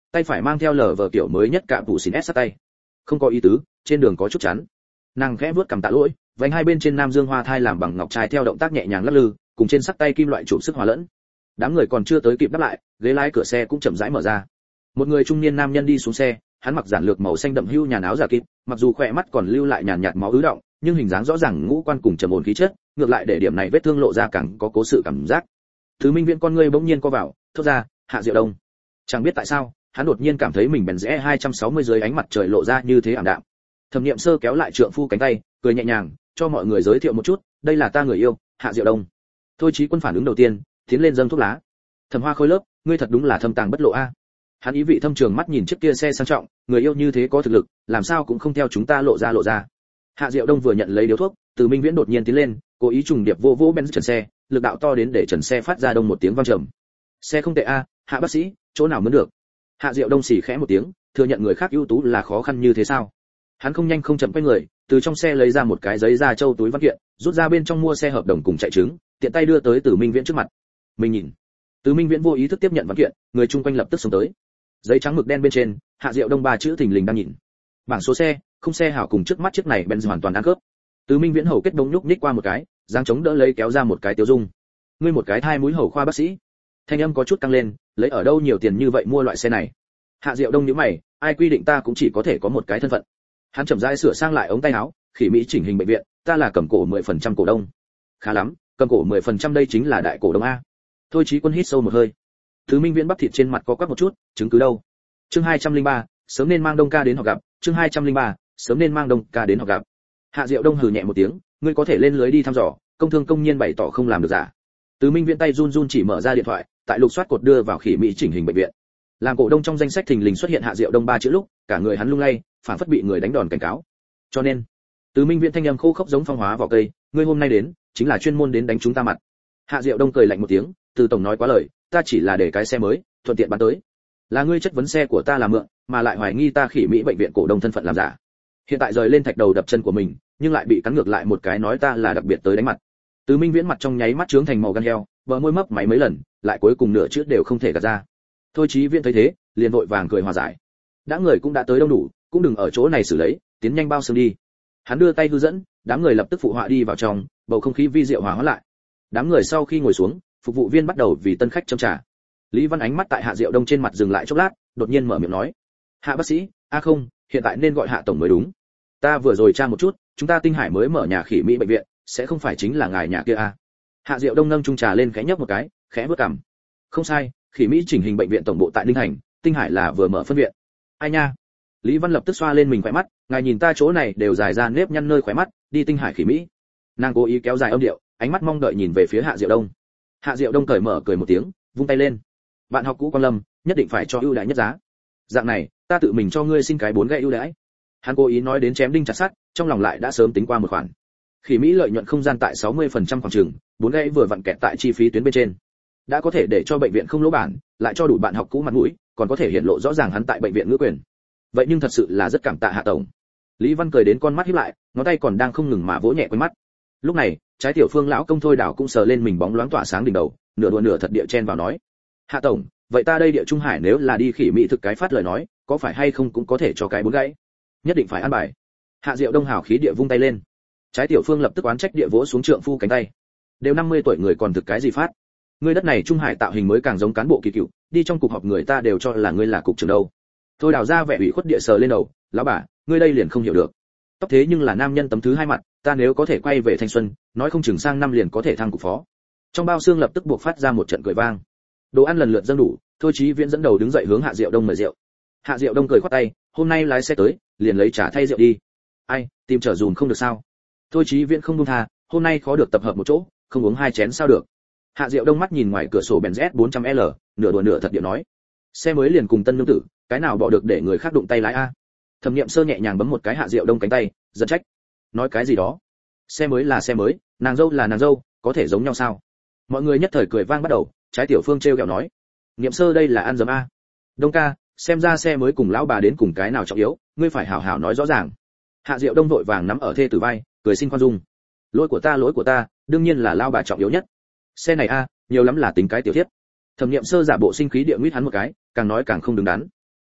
tay phải mang theo lờ vờ kiểu mới nhất cạm tủ xỉn sát tay. Không có ý tứ, trên đường có chút chắn. Nàng khẽ vuốt cằm tạ lỗi, vành hai bên trên nam dương hoa thai làm bằng ngọc trai theo động tác nhẹ nhàng lắc lư, cùng trên sắc tay kim loại chụp sức hòa lẫn. Đám người còn chưa tới kịp đáp lại, ghế lái cửa xe cũng chậm rãi mở ra. Một người trung niên nam nhân đi xuống xe, hắn mặc giản lược màu xanh đậm hưu nhàn áo giả kịp, mặc dù khỏe mắt còn lưu lại nhàn nhạt máu ứ động, nhưng hình dáng rõ ràng ngũ quan cùng trầm ổn khí chất, ngược lại để điểm này vết thương lộ ra càng có cố sự cảm giác. Thứ Minh Viễn con ngươi bỗng nhiên co vào, thốt ra, Hạ Diệu Đông. Chẳng biết tại sao, hắn đột nhiên cảm thấy mình bèn rẽ 260 dưới ánh mặt trời lộ ra như thế ảm đạm. Thẩm Niệm Sơ kéo lại trượng phu cánh tay, cười nhẹ nhàng, cho mọi người giới thiệu một chút, đây là ta người yêu, Hạ Diệu Đông. Thôi Chí Quân phản ứng đầu tiên, tiến lên dâng thuốc lá. Thẩm Hoa Khôi lớp, ngươi thật đúng là thâm tàng bất lộ a. Hắn ý vị thâm trường mắt nhìn chiếc kia xe sang trọng, người yêu như thế có thực lực, làm sao cũng không theo chúng ta lộ ra. Hạ Diệu Đông vừa nhận lấy điếu thuốc, Từ Minh Viễn đột nhiên tiến lên, cố ý trùng điệp vô Benz trần xe, lực đạo to đến để trần xe phát ra đông một tiếng vang trầm. Xe không tệ a, Hạ bác sĩ, chỗ nào muốn được? Hạ Diệu Đông xì khẽ một tiếng, thừa nhận người khác ưu tú là khó khăn như thế sao? Hắn không nhanh không chậm quay người, từ trong xe lấy ra một cái giấy da trâu túi văn kiện, rút ra bên trong mua xe hợp đồng cùng chạy chứng, tiện tay đưa tới Từ Minh Viễn trước mặt. Mình nhìn. Từ Minh Viễn vô ý thức tiếp nhận văn kiện, người chung quanh lập tức xông tới. Giấy trắng mực đen bên trên, Hạ Diệu Đông ba chữ thình lình đang nhìn. Bảng số xe, không xe hảo cùng trước mắt chiếc này Benz hoàn toàn ăn khớp. Từ Minh Viễn hầu kết đống nhúc nhích qua một cái, giang chống đỡ lấy kéo ra một cái tiêu dung. Ngươi một cái thai mũi hầu khoa bác sĩ. Thanh âm có chút căng lên, lấy ở đâu nhiều tiền như vậy mua loại xe này? Hạ Diệu Đông nhíu mày, ai quy định ta cũng chỉ có thể có một cái thân phận. Hắn chậm rãi sửa sang lại ống tay áo, khỉ mỹ chỉnh hình bệnh viện, ta là cầm cổ 10% cổ đông. Khá lắm, cầm cổ 10% đây chính là đại cổ đông a. Thôi Chí Quân hít sâu một hơi. Thứ Minh Viễn bắp thịt trên mặt có quắc một chút, chứng cứ đâu? Chương 203, sớm nên mang Đông ca đến họ gặp, chương 203, sớm nên mang Đông ca đến họ gặp. Hạ Diệu Đông hừ nhẹ một tiếng, ngươi có thể lên lưới đi thăm dò, công thương công nhiên bày tỏ không làm được giả. Từ Minh Viễn tay run run chỉ mở ra điện thoại, tại lục soát cột đưa vào khỉ mỹ chỉnh hình bệnh viện. Làm cổ đông trong danh sách thình lình xuất hiện Hạ Diệu Đông ba chữ lúc, cả người hắn lung lay, phản phất bị người đánh đòn cảnh cáo. Cho nên, Từ Minh Viễn thanh âm khô khốc giống phong hóa vỏ cây, ngươi hôm nay đến, chính là chuyên môn đến đánh chúng ta mặt. Hạ Diệu Đông cười lạnh một tiếng, Từ tổng nói quá lời, ta chỉ là để cái xe mới, thuận tiện bán tới. Là ngươi chất vấn xe của ta là mượn, mà lại hoài nghi ta khỉ mỹ bệnh viện cổ đông thân phận làm giả. Hiện tại rời lên thạch đầu đập chân của mình, nhưng lại bị cắn ngược lại một cái nói ta là đặc biệt tới đánh mặt. Từ Minh Viễn mặt trong nháy mắt trướng thành màu gan heo, bờ môi mấp máy mấy lần, lại cuối cùng nửa chữ đều không thể gạt ra. Thôi Chí Viễn thấy thế, liền vội vàng cười hòa giải. Đã người cũng đã tới đông đủ, cũng đừng ở chỗ này xử lấy, tiến nhanh bao xương đi. Hắn đưa tay hướng dẫn, đám người lập tức phụ họa đi vào trong, bầu không khí vi diệu hòa hóa lại. Đám người sau khi ngồi xuống, phục vụ viên bắt đầu vì tân khách châm trà. Lý Văn ánh mắt tại Hạ Diệu Đông trên mặt dừng lại chốc lát, đột nhiên mở miệng nói: "Hạ bác sĩ, không, hiện tại nên gọi Hạ tổng mới đúng. Ta vừa rồi tra một chút, chúng ta Tinh Hải mới mở nhà khỉ mỹ bệnh viện, sẽ không phải chính là ngài nhà kia a?" Hạ Diệu Đông nâng chung trà lên khẽ nhấp một cái, khẽ bước cằm. "Không sai, khỉ mỹ chỉnh hình bệnh viện tổng bộ tại Ninh Hành, Tinh Hải là vừa mở phân viện." "Ai nha?" Lý Văn lập tức xoa lên mình khóe mắt, "Ngài nhìn ta chỗ này đều dài ra nếp nhăn nơi khóe mắt, đi Tinh Hải khỉ mỹ." Nàng cố ý kéo dài âm điệu, ánh mắt mong đợi nhìn về phía Hạ Diệu Đông. Hạ Diệu Đông cởi mở cười một tiếng, vung tay lên: "Bạn học cũ Quang Lâm, nhất định phải cho ưu đãi nhất giá. Dạng này, ta tự mình cho ngươi xin cái 4 gậy ưu đãi." Hắn cố ý nói đến chém đinh chặt sắt, trong lòng lại đã sớm tính qua một khoản. Khỉ mỹ lợi nhuận không gian tại 60% khoảng chừng, 4 gậy vừa vặn kẹt tại chi phí tuyến bên trên. Đã có thể để cho bệnh viện không lỗ bản, lại cho đủ bạn học cũ mặt mũi, còn có thể hiện lộ rõ ràng hắn tại bệnh viện ngữ quyền. Vậy nhưng thật sự là rất cảm tạ Hạ tổng. Lý Văn cười đến con mắt híp lại, ngón tay còn đang không ngừng mà vỗ nhẹ quanh mắt. Lúc này, trái tiểu phương lão công Thôi Đảo cũng sờ lên mình bóng loáng tỏa sáng đỉnh đầu, nửa đùa nửa thật địa chen vào nói: "Hạ tổng, vậy ta đây địa Trung Hải nếu là đi khỉ mỹ thực cái phát lời nói, có phải hay không cũng có thể cho cái 4 gãy? Nhất định phải ăn bài." Hạ Diệu Đông hào khí địa vung tay lên. Trái tiểu phương lập tức oán trách địa vỗ xuống trượng phu cánh tay: "Đều 50 tuổi người còn thực cái gì phát? Ngươi đất này Trung Hải tạo hình mới càng giống cán bộ kỳ cựu, đi trong cục họp người ta đều cho là ngươi là cục trưởng đâu." Thôi Đào ra vẻ ủy khuất địa sờ lên đầu: "Lão bà, ngươi đây liền không hiểu được. Tóc thế nhưng là nam nhân tấm thứ hai mặt, ta nếu có thể quay về thanh xuân, nói không chừng sang năm liền có thể thăng cục phó." Trong bao xương lập tức buộc phát ra một trận cười vang. Đồ ăn lần lượt dâng đủ, Thôi Chí Viễn dẫn đầu đứng dậy hướng Hạ Diệu Đông mời rượu. Hạ Diệu Đông cười khoát tay: "Hôm nay lái xe tới, liền lấy trà thay rượu đi." "Ai, tìm trở dùm không được sao?" Thôi Chí Viễn không buông tha: "Hôm nay khó được tập hợp một chỗ, không uống 2 chén sao được?" Hạ Diệu Đông mắt nhìn ngoài cửa sổ Benz S400L, nửa đùa nửa thật địa nói: "Xe mới liền cùng tân nương tử, cái nào bỏ được để người khác đụng tay lái a?" Thẩm Niệm Sơ nhẹ nhàng bấm một cái Hạ Diệu Đông cánh tay, giận trách: "Nói cái gì đó? Xe mới là xe mới, nàng dâu là nàng dâu, có thể giống nhau sao?" Mọi người nhất thời cười vang bắt đầu, trái tiểu phương trêu ghẹo nói: "Niệm Sơ đây là ăn dấm a." "Đông ca, xem ra xe mới cùng lão bà đến cùng cái nào trọng yếu, ngươi phải hảo hảo nói rõ ràng." Hạ Diệu Đông vội vàng nắm ở thê tử vai, cười xin khoan dung: lỗi của ta, đương nhiên là lão bà trọng yếu nhất. Xe này a, nhiều lắm là tính cái tiểu thiếp." Thẩm Niệm Sơ giả bộ sinh khí địa nguyết hắn một cái, càng nói càng không đứng đắn.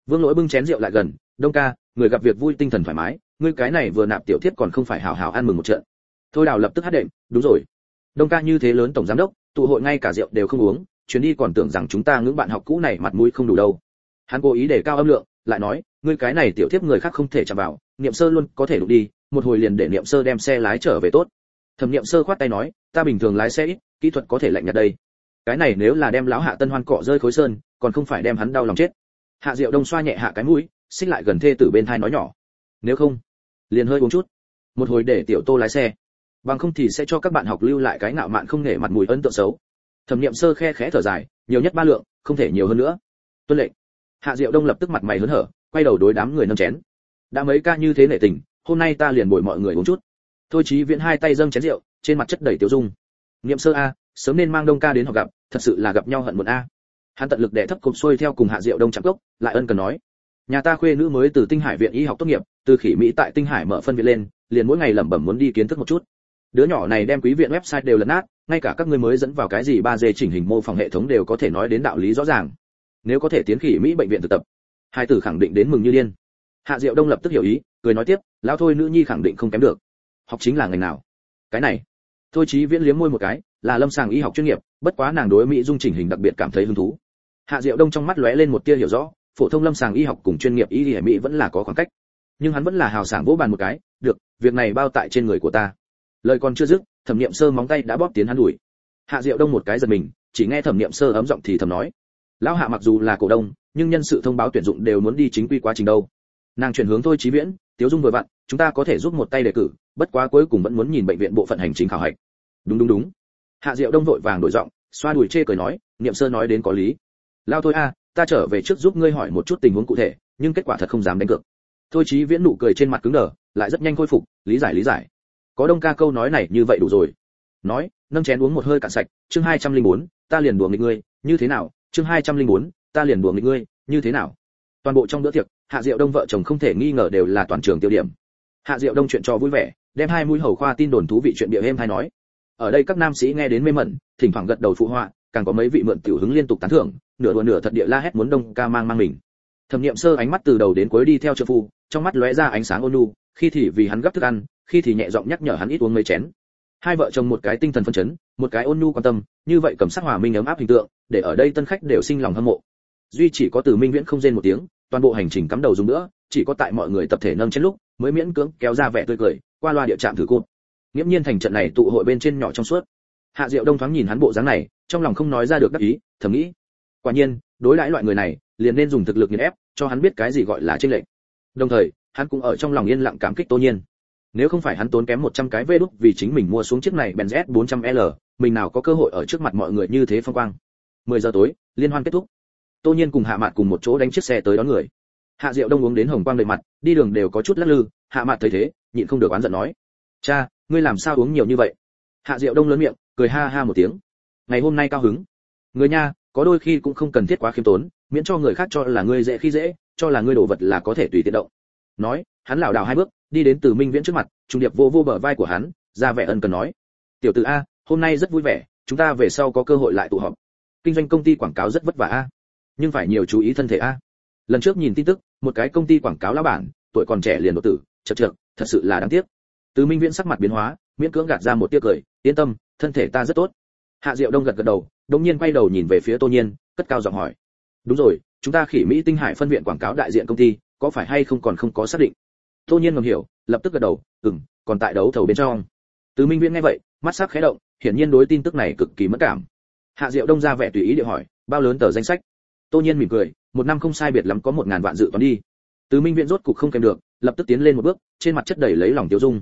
Vương Lỗi bưng chén rượu lại gần, Đông ca, người gặp việc vui tinh thần thoải mái, ngươi cái này vừa nạp tiểu thiếp còn không phải hào hào ăn mừng một trận. Thôi Đào lập tức hát đệm, đúng rồi. Đông ca như thế lớn tổng giám đốc, tụ hội ngay cả rượu đều không uống, chuyến đi còn tưởng rằng chúng ta ngưỡng bạn học cũ này mặt mũi không đủ đâu. Hắn cố ý để cao âm lượng, lại nói, ngươi cái này tiểu thiếp người khác không thể chạm vào, Niệm Sơ luôn có thể đụng đi, một hồi liền để Niệm Sơ đem xe lái trở về tốt. Thẩm Niệm Sơ khoát tay nói, ta bình thường lái xe ít, kỹ thuật có thể lạnh nhạt đây. Cái này nếu là đem lão Hạ Tân Hoan cọ rơi khối sơn, còn không phải đem hắn đau lòng chết. Hạ Diệu Đông xoa nhẹ hạ cái mũi, xích lại gần thê tử bên thai nói nhỏ, nếu không, liền hơi uống chút, một hồi để tiểu Tô lái xe, bằng không thì sẽ cho các bạn học lưu lại cái ngạo mạn không nể mặt mũi ấn tượng xấu. Thẩm Niệm Sơ khe khẽ thở dài, nhiều nhất 3 lượng, không thể nhiều hơn nữa. Tuân lệnh. Hạ Diệu Đông lập tức mặt mày hớn hở, quay đầu đối đám người nâng chén. Đã mấy ca như thế nể tình, hôm nay ta liền bồi mọi người uống chút. Thôi Chí Viễn hai tay dâng chén rượu, trên mặt chất đầy tiêu dung. Niệm Sơ a, sớm nên mang Đông ca đến họ gặp, thật sự là gặp nhau hận muộn a. Hắn tận lực đè thấp cục xuôi theo cùng Hạ Diệu Đông chạm cốc, lại ân cần nói, nhà ta khuê nữ mới từ Tinh Hải viện y học tốt nghiệp, từ khỉ Mỹ tại Tinh Hải mở phân viện lên, liền mỗi ngày lẩm bẩm muốn đi kiến thức một chút. Đứa nhỏ này đem quý viện website đều lật nát, ngay cả các ngươi mới dẫn vào cái gì 3D chỉnh hình mô phỏng hệ thống đều có thể nói đến đạo lý rõ ràng. Nếu có thể tiến khỉ Mỹ bệnh viện thực tập, hai tử khẳng định đến mừng như điên. Hạ Diệu Đông lập tức hiểu ý, cười nói tiếp, lão Thôi nữ nhi khẳng định không kém được. Học chính là ngành nào? Cái này. Thôi Chí Viễn liếm môi một cái, là lâm sàng y học chuyên nghiệp, bất quá nàng đối mỹ dung chỉnh hình đặc biệt cảm thấy hứng thú. Hạ Diệu Đông trong mắt lóe lên một tia hiểu rõ, phổ thông lâm sàng y học cùng chuyên nghiệp y y mỹ vẫn là có khoảng cách. Nhưng hắn vẫn là hào sảng vỗ bàn một cái, được, việc này bao tại trên người của ta. Lời còn chưa dứt, Thẩm Niệm Sơ móng tay đã bóp tiến hắn đùi. Hạ Diệu Đông một cái giật mình, chỉ nghe Thẩm Niệm Sơ ấm giọng thì thầm nói, lão Hạ mặc dù là cổ đông, nhưng nhân sự thông báo tuyển dụng đều muốn đi chính quy quá trình đâu. Nàng chuyển hướng Thôi Chí Viễn, Tiếu Dung vừa vặn, chúng ta có thể giúp một tay đề cử, bất quá cuối cùng vẫn muốn nhìn bệnh viện bộ phận hành chính khảo hạch. Đúng. Hạ Diệu Đông vội vàng đổi giọng, xoa đùi chê cười nói, Niệm Sơ nói đến có lý. Lao Thôi a, ta trở về trước giúp ngươi hỏi một chút tình huống cụ thể, nhưng kết quả thật không dám đánh cược. Thôi Chí Viễn nụ cười trên mặt cứng đờ, lại rất nhanh khôi phục, lý giải. Có Đông ca câu nói này như vậy đủ rồi. Nói, nâng chén uống một hơi cạn sạch, chương 204, ta liền đùa nghịch ngươi, như thế nào? Chương 204, ta liền đùa nghịch ngươi, như thế nào? Toàn bộ trong bữa tiệc, Hạ Diệu Đông vợ chồng không thể nghi ngờ đều là toàn trường tiêu điểm. Hạ Diệu Đông chuyện trò vui vẻ, đem hai mũi hầu khoa tin đồn thú vị chuyện địa êm hay nói. Ở đây các nam sĩ nghe đến mê mẩn, thỉnh thoảng gật đầu phụ họa, càng có mấy vị mượn tiểu hứng liên tục tán thưởng, nửa đùa nửa thật địa la hét muốn Đông ca mang mình. Thẩm Niệm Sơ ánh mắt từ đầu đến cuối đi theo trợ phu, trong mắt lóe ra ánh sáng ôn nhu, khi thì vì hắn gấp thức ăn, khi thì nhẹ giọng nhắc nhở hắn ít uống mấy chén. Hai vợ chồng một cái tinh thần phấn chấn, một cái ôn nhu quan tâm, như vậy cầm sắc hòa minh ấm áp hình tượng, để ở đây tân khách đều sinh lòng hâm mộ. Duy chỉ có Từ Minh Viễn không rên một tiếng, toàn bộ hành trình cắm đầu dùng nữa, chỉ có tại mọi người tập thể nâng chén lúc, mới miễn cưỡng kéo ra vẻ tươi cười, qua loa địa chạm thử cụt. Nghiễm nhiên thành trận này tụ hội bên trên nhỏ trong suốt. Hạ Diệu Đông thoáng nhìn hắn bộ dáng này, trong lòng không nói ra được đắc ý, thầm nghĩ, quả nhiên, đối đãi loại người này, liền nên dùng thực lực nghiền ép, cho hắn biết cái gì gọi là chênh lệch. Đồng thời, hắn cũng ở trong lòng yên lặng cảm kích Tô Nhiên. Nếu không phải hắn tốn kém 100 cái vê đúc vì chính mình mua xuống chiếc này Benz S400L, mình nào có cơ hội ở trước mặt mọi người như thế phong quang. 10 giờ tối, liên hoan kết thúc. Tô Nhiên cùng Hạ Mạt cùng một chỗ đánh chiếc xe tới đón người. Hạ Diệu Đông uống đến hồng quang đầy mặt, đi đường đều có chút lắc lư, Hạ Mạt thấy thế, nhịn không được oán giận nói: "Cha, ngươi làm sao uống nhiều như vậy?" Hạ Diệu Đông lớn miệng, cười ha ha một tiếng. Ngày hôm nay cao hứng. Người nha, có đôi khi cũng không cần thiết quá khiêm tốn, miễn cho người khác cho là ngươi dễ khi dễ, cho là ngươi đồ vật là có thể tùy tiện động. Nói, hắn lảo đảo 2 bước, đi đến Từ Minh Viễn trước mặt, trung điệp vô bờ vai của hắn, ra vẻ ân cần nói: "Tiểu tử a, hôm nay rất vui vẻ, chúng ta về sau có cơ hội lại tụ họp. Kinh doanh công ty quảng cáo rất vất vả a, nhưng phải nhiều chú ý thân thể a." Lần trước nhìn tin tức, một cái công ty quảng cáo lão bản, tuổi còn trẻ liền đột tử, chậc, thật sự là đáng tiếc. Từ Minh Viễn sắc mặt biến hóa, miễn cưỡng gạt ra một tia cười, "Yên tâm, thân thể ta rất tốt." Hạ Diệu Đông gật gật đầu, đột nhiên quay đầu nhìn về phía Tô Nhiên, cất cao giọng hỏi: "Đúng rồi, chúng ta Khỉ Mỹ Tinh Hải phân viện quảng cáo đại diện công ty, có phải hay không còn không có xác định?" Tô Nhiên ngầm hiểu, lập tức gật đầu, còn tại đấu thầu bên trong." Từ Minh Viễn nghe vậy, mắt sắc khẽ động, hiển nhiên đối tin tức này cực kỳ mất cảm. Hạ Diệu Đông ra vẻ tùy ý địa hỏi: "Bao lớn tờ danh sách?" Tô Nhiên mỉm cười, "1 năm không sai biệt lắm có 1000 vạn dự toán đi." Từ Minh Viễn rốt cục không kèm được, lập tức tiến lên một bước, trên mặt chất đầy lấy lòng tiêu dung.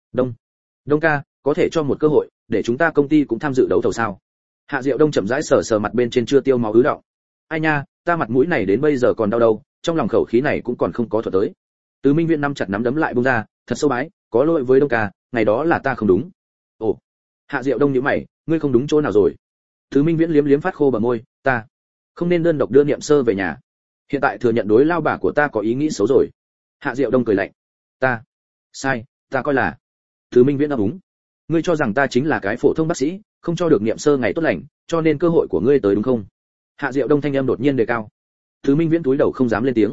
Đông ca, có thể cho một cơ hội, để chúng ta công ty cũng tham dự đấu thầu sao?" Hạ Diệu Đông chậm rãi sờ sờ mặt bên trên chưa tiêu máu ứ đọng. "Ai nha, ta mặt mũi này đến bây giờ còn đau đâu, trong lòng khẩu khí này cũng còn không có thuật tới." Từ Minh Viễn nắm chặt nắm đấm lại buông ra, "Thật sâu bái, có lỗi với Đông ca, ngày đó là ta không đúng." "Ồ." Hạ Diệu Đông nhíu mày, "Ngươi không đúng chỗ nào rồi?" Từ Minh Viễn liếm liếm phát khô bờ môi, "Ta không nên đơn độc đưa Niệm Sơ về nhà. Hiện tại thừa nhận đối lao bà của ta có ý nghĩ xấu rồi." Hạ Diệu Đông cười lạnh, "Ta sai, ta coi là." Từ Minh Viễn đáp đúng, "Ngươi cho rằng ta chính là cái phổ thông bác sĩ, không cho được Niệm Sơ ngày tốt lành, cho nên cơ hội của ngươi tới đúng không?" Hạ Diệu Đông thanh âm đột nhiên đề cao. Từ Minh Viễn túi đầu không dám lên tiếng.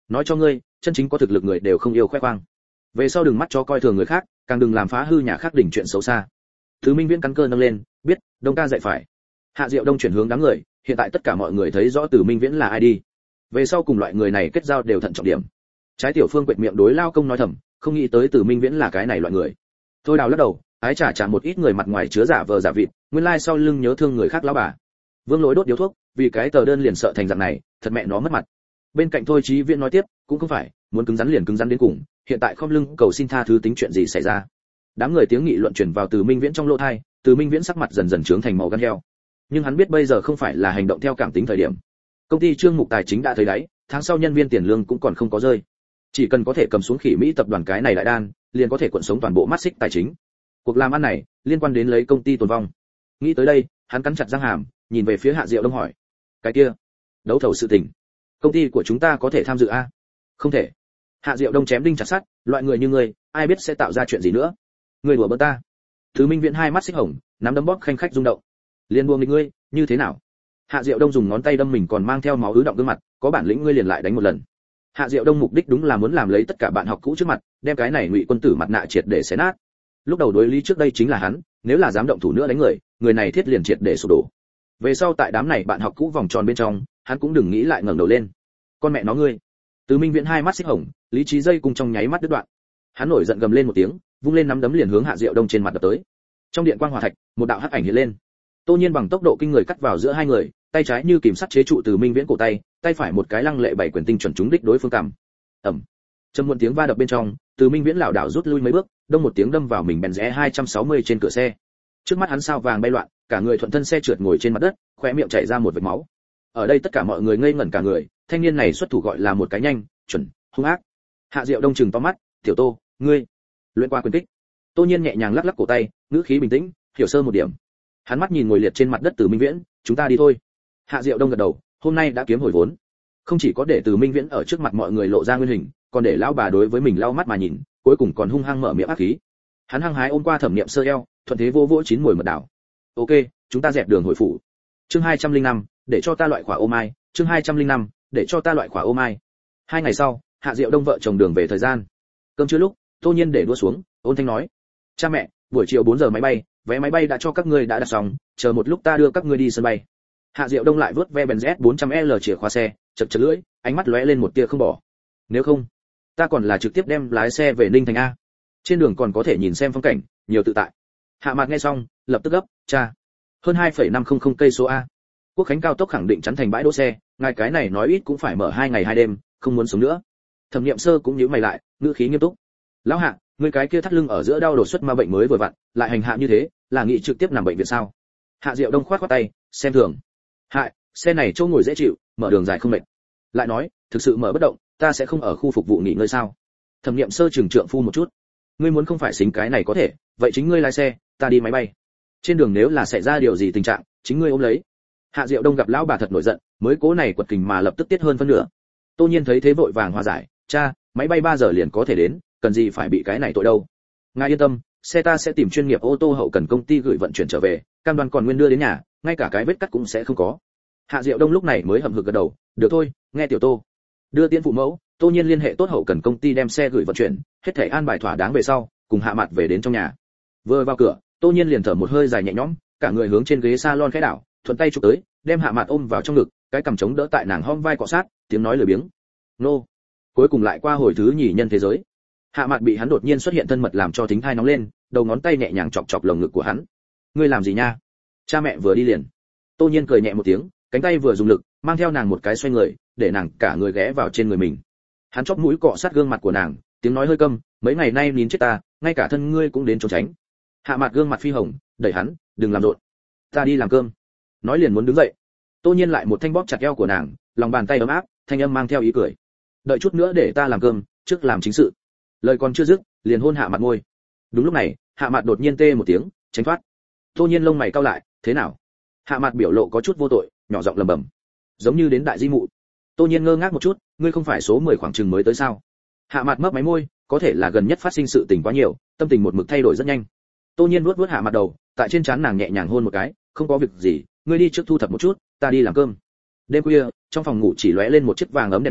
nói cho ngươi, chân chính có thực lực người đều không yêu khoe khoang. Về sau đừng mắt cho coi thường người khác, càng đừng làm phá hư nhà khác đỉnh chuyện xấu xa. Từ Minh Viễn cắn cơ nâng lên, biết, Đông ca dạy phải. Hạ Diệu Đông chuyển hướng đám người, hiện tại tất cả mọi người thấy rõ Từ Minh Viễn là ai đi. Về sau cùng loại người này kết giao đều thận trọng điểm. Trái Tiểu Phương quệt miệng đối Lao Công nói thầm, không nghĩ tới Từ Minh Viễn là cái này loại người. Thôi Đào lắc đầu, ái chả một ít người mặt ngoài chứa giả vờ giả vịt, nguyên lai sau lưng nhớ thương người khác lão bà. Vương Lỗi đốt điếu thuốc, vì cái tờ đơn liền sợ thành dạng này, thật mẹ nó mất mặt. Bên cạnh Thôi Chí Viễn nói tiếp, cũng không phải, muốn cứng rắn liền cứng rắn đến cùng, hiện tại không lưng cầu xin tha thứ tính chuyện gì xảy ra. Đám người tiếng nghị luận truyền vào Từ Minh Viễn trong lỗ tai, Từ Minh Viễn sắc mặt dần dần trướng thành màu gan heo. Nhưng hắn biết bây giờ không phải là hành động theo cảm tính thời điểm. Công ty Trương Mục Tài chính đã thấy đáy, tháng sau nhân viên tiền lương cũng còn không có rơi. Chỉ cần có thể cầm xuống Khỉ Mỹ tập đoàn cái này lại đan, liền có thể cuộn sống toàn bộ mắt xích tài chính. Cuộc làm ăn này liên quan đến lấy công ty tồn vong. Nghĩ tới đây, hắn cắn chặt răng hàm, nhìn về phía Hạ Diệu Đông hỏi: "Cái kia, đấu thầu sự tình, công ty của chúng ta có thể tham dự a?" "Không thể." Hạ Diệu Đông chém đinh chặt sắt, loại người như ngươi, ai biết sẽ tạo ra chuyện gì nữa. Ngươi đùa bỡn ta. Thứ Minh Viễn hai mắt xích hồng, nắm đấm bóp khanh khách rung động. Liên buông nghịch ngươi, như thế nào? Hạ Diệu Đông dùng ngón tay đâm mình còn mang theo máu ứ động gương mặt, có bản lĩnh ngươi liền lại đánh một lần. Hạ Diệu Đông mục đích đúng là muốn làm lấy tất cả bạn học cũ trước mặt, đem cái này Ngụy quân tử mặt nạ triệt để xé nát. Lúc đầu đối lý trước đây chính là hắn, nếu là dám động thủ nữa đánh người, người này thiết liền triệt để sụp đổ. Về sau tại đám này bạn học cũ vòng tròn bên trong, hắn cũng đừng nghĩ lại ngẩng đầu lên. Con mẹ nó ngươi. Từ Minh Viễn hai mắt xích hồng, lý trí dây cùng trong nháy mắt đứt đoạn. Hắn nổi giận gầm lên một tiếng, vung lên nắm đấm liền hướng Hạ Diệu Đông trên mặt đập tới. Trong điện quang hỏa thạch, một đạo hắc ảnh hiện lên. Tô Nhiên bằng tốc độ kinh người cắt vào giữa hai người, tay trái như kìm sắt chế trụ Từ Minh Viễn cổ tay, tay phải một cái lăng lệ bảy quyền tinh chuẩn trúng đích đối phương cằm. Ầm. Trầm muộn tiếng va đập bên trong, Từ Minh Viễn lảo đảo rút lui mấy bước, đông một tiếng đâm vào mình bèn rẽ 260 trên cửa xe. Trước mắt hắn sao vàng bay loạn, cả người thuận thân xe trượt ngồi trên mặt đất, khóe miệng chảy ra một vệt máu. Ở đây tất cả mọi người ngây ngẩn cả người, thanh niên này xuất thủ gọi là một cái nhanh, chuẩn, hung ác. Hạ Diệu Đông trừng to mắt, "Tiểu Tô, ngươi luyện qua quyền kích?" Tô Nhiên nhẹ nhàng lắc lắc cổ tay, ngữ khí bình tĩnh, "Hiểu sơ một điểm." Hắn mắt nhìn ngồi liệt trên mặt đất Từ Minh Viễn, "Chúng ta đi thôi." Hạ Diệu Đông gật đầu, hôm nay đã kiếm hồi vốn. Không chỉ có để Từ Minh Viễn ở trước mặt mọi người lộ ra nguyên hình, còn để lão bà đối với mình lau mắt mà nhìn, cuối cùng còn hung hăng mở miệng ác khí. Hắn hăng hái ôm qua Thẩm Niệm Sơ eo, thuận thế vô vỗ chín mùi mật đảo. "Ok, chúng ta dẹp đường hồi phủ." Chương 205, để cho ta loại quả ô mai, chương 205, để cho ta loại quả ô mai. 2 ngày sau, Hạ Diệu Đông vợ chồng đường về thời gian. Cơm trưa lúc, Tô Nhiên để đua xuống, ôn thanh nói: "Cha mẹ, buổi chiều 4 giờ máy bay, vé máy bay đã cho các ngươi đã đặt xong, chờ một lúc ta đưa các ngươi đi sân bay." Hạ Diệu Đông lại vớt ve Benz S400L chìa khóa xe, chật chật lưỡi, ánh mắt lóe lên một tia không bỏ. "Nếu không, ta còn là trực tiếp đem lái xe về Ninh Thành a. Trên đường còn có thể nhìn xem phong cảnh, nhiều tự tại." Hạ Mạt nghe xong, lập tức gấp: "Cha, hơn 2,500 cây số a. Quốc khánh cao tốc khẳng định chắn thành bãi đỗ xe, ngài cái này nói ít cũng phải mở 2 ngày 2 đêm, không muốn sống nữa." Thẩm Niệm Sơ cũng nhíu mày lại, ngữ khí nghiêm túc: "Lão Hạ, ngươi cái kia thắt lưng ở giữa đau đột xuất ma bệnh mới vừa vặn, lại hành hạ như thế, là nghị trực tiếp nằm bệnh viện sao?" Hạ Diệu Đông khoát khoát tay, xem thường: "Hại, xe này chỗ ngồi dễ chịu, mở đường dài không mệt. Lại nói, thực sự mở bất động, ta sẽ không ở khu phục vụ nghỉ ngơi sao?" Thẩm Niệm Sơ trừng trượng phu một chút: "Ngươi muốn không phải xính cái này có thể, vậy chính ngươi lái xe, ta đi máy bay. Trên đường nếu là xảy ra điều gì tình trạng, chính ngươi ôm lấy." Hạ Diệu Đông gặp lão bà thật nổi giận, mới cố này quật kình mà lập tức tiết hơn phân nửa. Tô Nhiên thấy thế vội vàng hòa giải: "Cha, máy bay 3 giờ liền có thể đến, cần gì phải bị cái này tội đâu. Ngài yên tâm, xe ta sẽ tìm chuyên nghiệp ô tô hậu cần công ty gửi vận chuyển trở về, cam đoan còn nguyên đưa đến nhà, ngay cả cái vết cắt cũng sẽ không có." Hạ Diệu Đông lúc này mới hậm hực gật đầu: "Được thôi, nghe tiểu Tô." Đưa tiễn phụ mẫu, Tô Nhiên liên hệ tốt hậu cần công ty đem xe gửi vận chuyển, hết thảy an bài thỏa đáng về sau, cùng Hạ Mạt về đến trong nhà. Vừa vào cửa, Tô Nhiên liền thở một hơi dài nhẹ nhõm, cả người hướng trên ghế salon khẽ đảo, thuận tay chụp tới, đem Hạ Mạt ôm vào trong ngực, cái cằm chống đỡ tại nàng hông vai cọ sát, tiếng nói lười biếng: "Nô." Cuối cùng lại qua hồi thứ nhì nhân thế giới. Hạ Mạt bị hắn đột nhiên xuất hiện thân mật làm cho thính thai nóng lên, đầu ngón tay nhẹ nhàng chọc chọc lồng ngực của hắn. "Ngươi làm gì nha? Cha mẹ vừa đi liền." Tô Nhiên cười nhẹ một tiếng, cánh tay vừa dùng lực, mang theo nàng một cái xoay người, để nàng cả người ghé vào trên người mình. Hắn chóp mũi cọ sát gương mặt của nàng, tiếng nói hơi câm: "Mấy ngày nay nín chết ta, ngay cả thân ngươi cũng đến trốn tránh." Hạ Mạt gương mặt phi hồng, đẩy hắn: "Đừng làm rộn, ta đi làm cơm." Nói liền muốn đứng dậy. Tô Nhiên lại một thanh bóp chặt eo của nàng, lòng bàn tay ấm áp, thanh âm mang theo ý cười: "Đợi chút nữa để ta làm cơm, trước làm chính sự." Lời còn chưa dứt, liền hôn Hạ Mạt môi. Đúng lúc này, Hạ Mạt đột nhiên tê một tiếng, tránh thoát. Tô Nhiên lông mày cau lại: "Thế nào?" Hạ Mạt biểu lộ có chút vô tội, nhỏ giọng lẩm bẩm: "Giống như đến đại di mụ." Tô Nhiên ngơ ngác một chút: "Ngươi không phải số 10 khoảng chừng mới tới sao?" Hạ Mạt mấp máy môi, có thể là gần nhất phát sinh sự tình quá nhiều, tâm tình một mực thay đổi rất nhanh. Tô Nhiên vuốt vuốt Hạ Mạt đầu, tại trên trán nàng nhẹ nhàng hôn một cái: "Không có việc gì, ngươi đi trước thu thập một chút, ta đi làm cơm." Đêm khuya, trong phòng ngủ chỉ lóe lên một chiếc vàng ấm đèn ngủ,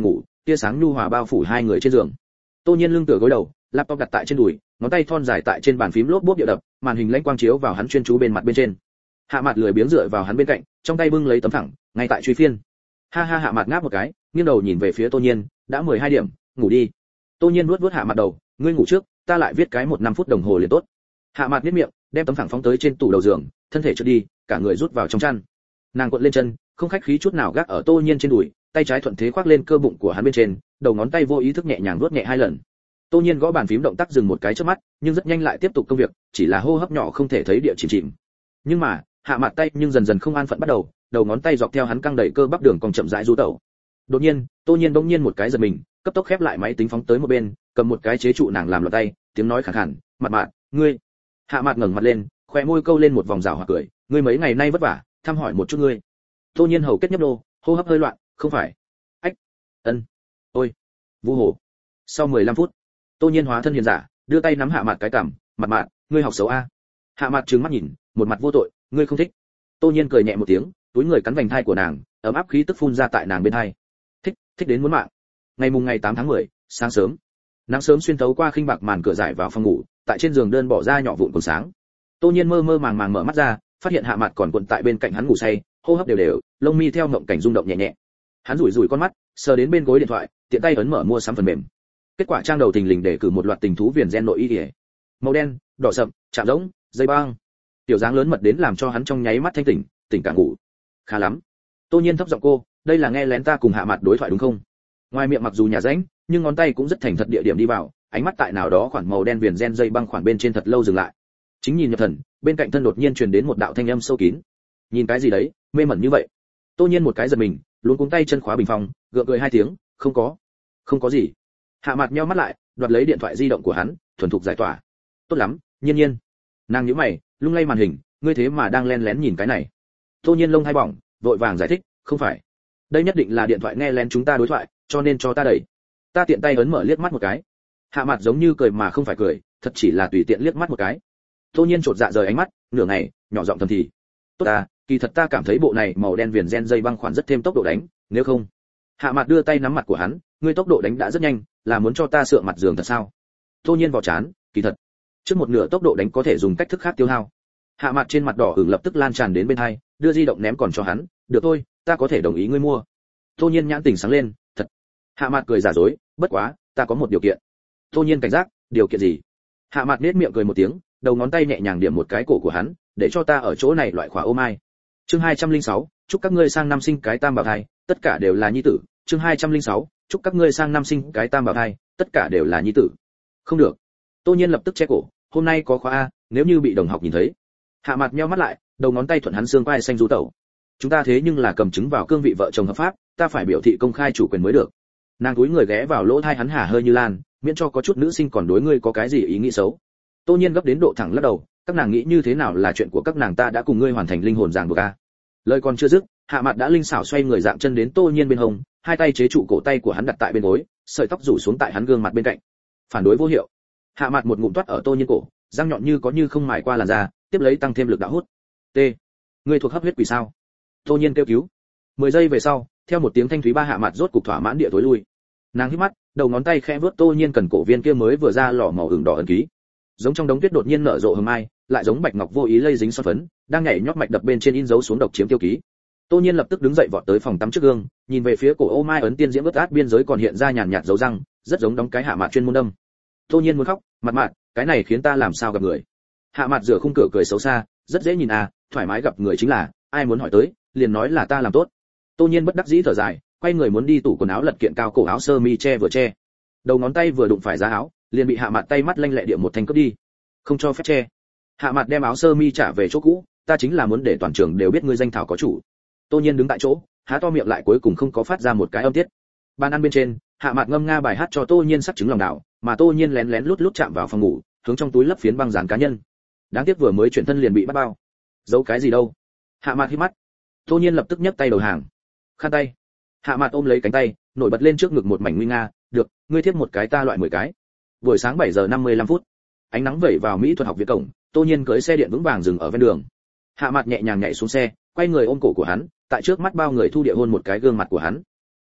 tia sáng nhu hòa bao phủ hai người trên giường. Tô Nhiên lưng tựa gối đầu, laptop đặt tại trên đùi, ngón tay thon dài tại trên bàn phím lốp bốp điệu đập, màn hình lãnh quang chiếu vào hắn chuyên chú bên mặt bên trên. Hạ Mạt lười biếng dựa vào hắn bên cạnh, trong tay bưng lấy tấm thẳng, ngay tại truy phiên. Ha ha, Hạ Mạt ngáp một cái, nghiêng đầu nhìn về phía Tô Nhiên, đã 12 điểm, ngủ đi. Tô Nhiên vuốt Hạ Mạt đầu, ngươi ngủ trước, ta lại viết cái 1-5 phút đồng hồ liền tốt. Hạ Mạt nhếch miệng, đem tấm thẳng phóng tới trên tủ đầu giường, thân thể trượt đi, cả người rút vào trong chăn. Nàng cuộn lên chân, không khách khí chút nào gác ở Tô Nhiên trên đùi, tay trái thuận thế khoác lên cơ bụng của hắn bên trên, đầu ngón tay vô ý thức nhẹ nhàng vuốt nhẹ 2 lần. Tô Nhiên gõ bàn phím động tác dừng một cái chớp mắt, nhưng rất nhanh lại tiếp tục công việc, chỉ là hô hấp nhỏ không thể thấy địa chìm chìm. Nhưng mà, Hạ Mạt tay nhưng dần dần không an phận bắt đầu, đầu ngón tay dọc theo hắn căng đầy cơ bắp đường cong chậm rãi du tẩu. Đột nhiên, Tô Nhiên bỗng nhiên một cái giật mình, cấp tốc khép lại máy tính phóng tới một bên, cầm một cái chế trụ nàng làm loạn tay, tiếng nói khàn khàn, "Mạt, ngươi." Hạ Mạt ngẩng mặt lên, khóe môi câu lên một vòng rảo hoặc cười, "Ngươi mấy ngày nay vất vả, thăm hỏi một chút ngươi." Tô Nhiên hầu kết nhấp nô, hô hấp hơi loạn, "Không phải." "Ách." "Ân." "Ôi." Vu hồ. Sau 15 phút, Tô Nhiên hóa thân hiền giả, đưa tay nắm Hạ Mạt cái cằm, "Mạt, ngươi học xấu a." Hạ Mạt trừng mắt nhìn, một mặt vô tội, "Ngươi không thích." Tô Nhiên cười nhẹ một tiếng, túi người cắn vành thai của nàng, ấm áp khí tức phun ra tại nàng bên hai. Thích đến muốn mạng. Ngày 8 tháng 10, sáng sớm. Nắng sớm xuyên thấu qua khinh bạc màn cửa rải vào phòng ngủ, tại trên giường đơn bỏ ra nhỏ vụn còn sáng. Tô Nhiên mơ mơ màng màng mở mắt ra, phát hiện Hạ Mạt còn cuộn tại bên cạnh hắn ngủ say, hô hấp đều đều, lông mi theo mộng cảnh rung động nhẹ nhẹ. Hắn rủi rủi con mắt, sờ đến bên gối điện thoại, tiện tay ấn mở mua sắm phần mềm. Kết quả trang đầu thình lình để cử một loạt tình thú viền gen nội y. Màu đen, đỏ sậm, chạm rỗng, dây băng. Tiểu dáng lớn mật đến làm cho hắn trong nháy mắt thanh tỉnh, tỉnh cả ngủ. Khá lắm. Tô Nhiên thấp giọng cô, đây là nghe lén ta cùng Hạ Mạt đối thoại đúng không? Ngoài miệng mặc dù nhà ránh, nhưng ngón tay cũng rất thành thật địa điểm đi vào, ánh mắt tại nào đó khoản màu đen viền gen dây băng khoản bên trên thật lâu dừng lại. Chính nhìn nhập thần, bên cạnh thân đột nhiên truyền đến một đạo thanh âm sâu kín. Nhìn cái gì đấy, mê mẩn như vậy? Tô Nhiên một cái giật mình, luống cuống tay chân khóa bình phòng, gượng cười 2 tiếng, không có gì. Hạ Mạt nheo mắt lại, đoạt lấy điện thoại di động của hắn, thuần thục giải tỏa. Tốt lắm, Nhiên. Nàng nhíu mày, lung lay màn hình, ngươi thế mà đang lén lén nhìn cái này. Tô Nhiên lông hai bỏng, vội vàng giải thích, không phải. Đây nhất định là điện thoại nghe lén chúng ta đối thoại, cho nên cho ta đẩy. Ta tiện tay ấn mở liếc mắt một cái. Hạ Mạt giống như cười mà không phải cười, thật chỉ là tùy tiện liếc mắt một cái. Tô Nhiên chột dạ rời ánh mắt, nửa ngày, nhỏ giọng thầm thì. Tốt à, kỳ thật ta cảm thấy bộ này màu đen viền gen dây băng khoản rất thêm tốc độ đánh, nếu không. Hạ Mạt đưa tay nắm mặt của hắn, ngươi tốc độ đánh đã rất nhanh, là muốn cho ta sượng mặt giường thật sao? Tô Nhiên vò chán, kỳ thật. Trước một nửa tốc độ đánh có thể dùng cách thức khác tiêu hao. Hạ Mạt trên mặt đỏ ửng lập tức lan tràn đến bên hai, đưa di động ném còn cho hắn, được thôi, ta có thể đồng ý ngươi mua. Tô Nhiên nhãn tỉnh sáng lên, thật. Hạ Mạt cười giả dối, bất quá, ta có một điều kiện. Tô Nhiên cảnh giác, điều kiện gì? Hạ Mạt nhếch miệng cười một tiếng, đầu ngón tay nhẹ nhàng điểm một cái cổ của hắn, để cho ta ở chỗ này loại khóa ô mai. Chương 206, chúc các ngươi sang năm sinh cái tam bảo thai, tất cả đều là nhi tử. Chương 206, chúc các ngươi sang năm sinh cái tam bảo thai, tất cả đều là nhi tử. Không được. Tô Nhiên lập tức che cổ, hôm nay có khóa a, nếu như bị đồng học nhìn thấy. Hạ Mạt nheo mắt lại, đầu ngón tay thuận hắn xương quai xanh du tẩu. Chúng ta thế nhưng là cầm chứng vào cương vị vợ chồng hợp pháp, ta phải biểu thị công khai chủ quyền mới được. Nàng cúi người ghé vào lỗ tai hắn hả hơi như lan, miễn cho có chút nữ sinh còn đối ngươi có cái gì ý nghĩ xấu. Tô Nhiên gấp đến độ thẳng lắc đầu, các nàng nghĩ như thế nào là chuyện của các nàng, ta đã cùng ngươi hoàn thành linh hồn ràng buộc a. Lời còn chưa dứt, Hạ Mạt đã linh xảo xoay người dạng chân đến Tô Nhiên bên hông, hai tay chế trụ cổ tay của hắn đặt tại bên gối, sợi tóc rủ xuống tại hắn gương mặt bên cạnh. Phản đối vô hiệu. Hạ Mạt một ngụm toát ở Tô Nhiên cổ, răng nhọn như có như không mài qua làn da, tiếp lấy tăng thêm lực đạo hút. T. Ngươi thuộc hấp huyết quỷ sao? Tô Nhiên kêu cứu. 10 giây về sau, theo một tiếng thanh thúy ba, Hạ Mạt rốt cục thỏa mãn địa tối lui. Nàng hít mắt, đầu ngón tay khẽ vuốt Tô Nhiên cần cổ viên kia mới vừa ra lò màu ửng đỏ ẩn ký. Giống trong đống tuyết đột nhiên nở rộ hồng mai, lại giống bạch ngọc vô ý lây dính son phấn, đang nhảy nhót mạch đập bên trên in dấu xuống độc chiếm tiêu ký. Tô Nhiên lập tức đứng dậy vọt tới phòng tắm trước gương, nhìn về phía cổ ô mai ấn tiên diễm ướt át biên giới còn hiện ra nhàn nhạt dấu răng, rất giống đóng cái Hạ Mạt chuyên môn đâm. Tô Nhiên muốn khóc, Mạt, cái này khiến ta làm sao gặp người. Hạ Mạt rửa khung cửa cười xấu xa, rất dễ nhìn à, thoải mái gặp người chính là, ai muốn hỏi tới, liền nói là ta làm tốt. Tô Nhiên bất đắc dĩ thở dài, quay người muốn đi tủ quần áo lật kiện cao cổ áo sơ mi che vừa che. Đầu ngón tay vừa đụng phải giá áo, liền bị Hạ Mạt tay mắt lanh lẹ địa một thanh cướp đi. Không cho phép che. Hạ Mạt đem áo sơ mi trả về chỗ cũ, ta chính là muốn để toàn trường đều biết ngươi danh thảo có chủ. Tô Nhiên đứng tại chỗ, há to miệng lại cuối cùng không có phát ra một cái âm tiết. Bàn ăn bên trên, Hạ Mạt ngâm nga bài hát cho Tô Nhiên sắc trứng lòng đảo, mà Tô Nhiên lén lén lút lút chạm vào phòng ngủ, hướng trong túi lấp phiến băng dán cá nhân. Đáng tiếc vừa mới chuyển thân liền bị bắt bao. Giấu cái gì đâu? Hạ Mạt hít mắt. Tô Nhiên lập tức nhấc tay đầu hàng. Khăn tay. Hạ Mạt ôm lấy cánh tay, nổi bật lên trước ngực một mảnh nguy nga, được, ngươi tiếp một cái ta loại 10 cái. Buổi sáng 7 giờ 55 phút. Ánh nắng vẩy vào mỹ thuật học viện cổng, Tô Nhiên cưỡi xe điện vững vàng dừng ở ven đường. Hạ Mạt nhẹ nhàng nhảy xuống xe, quay người ôm cổ của hắn, tại trước mắt bao người thu địa hôn một cái gương mặt của hắn.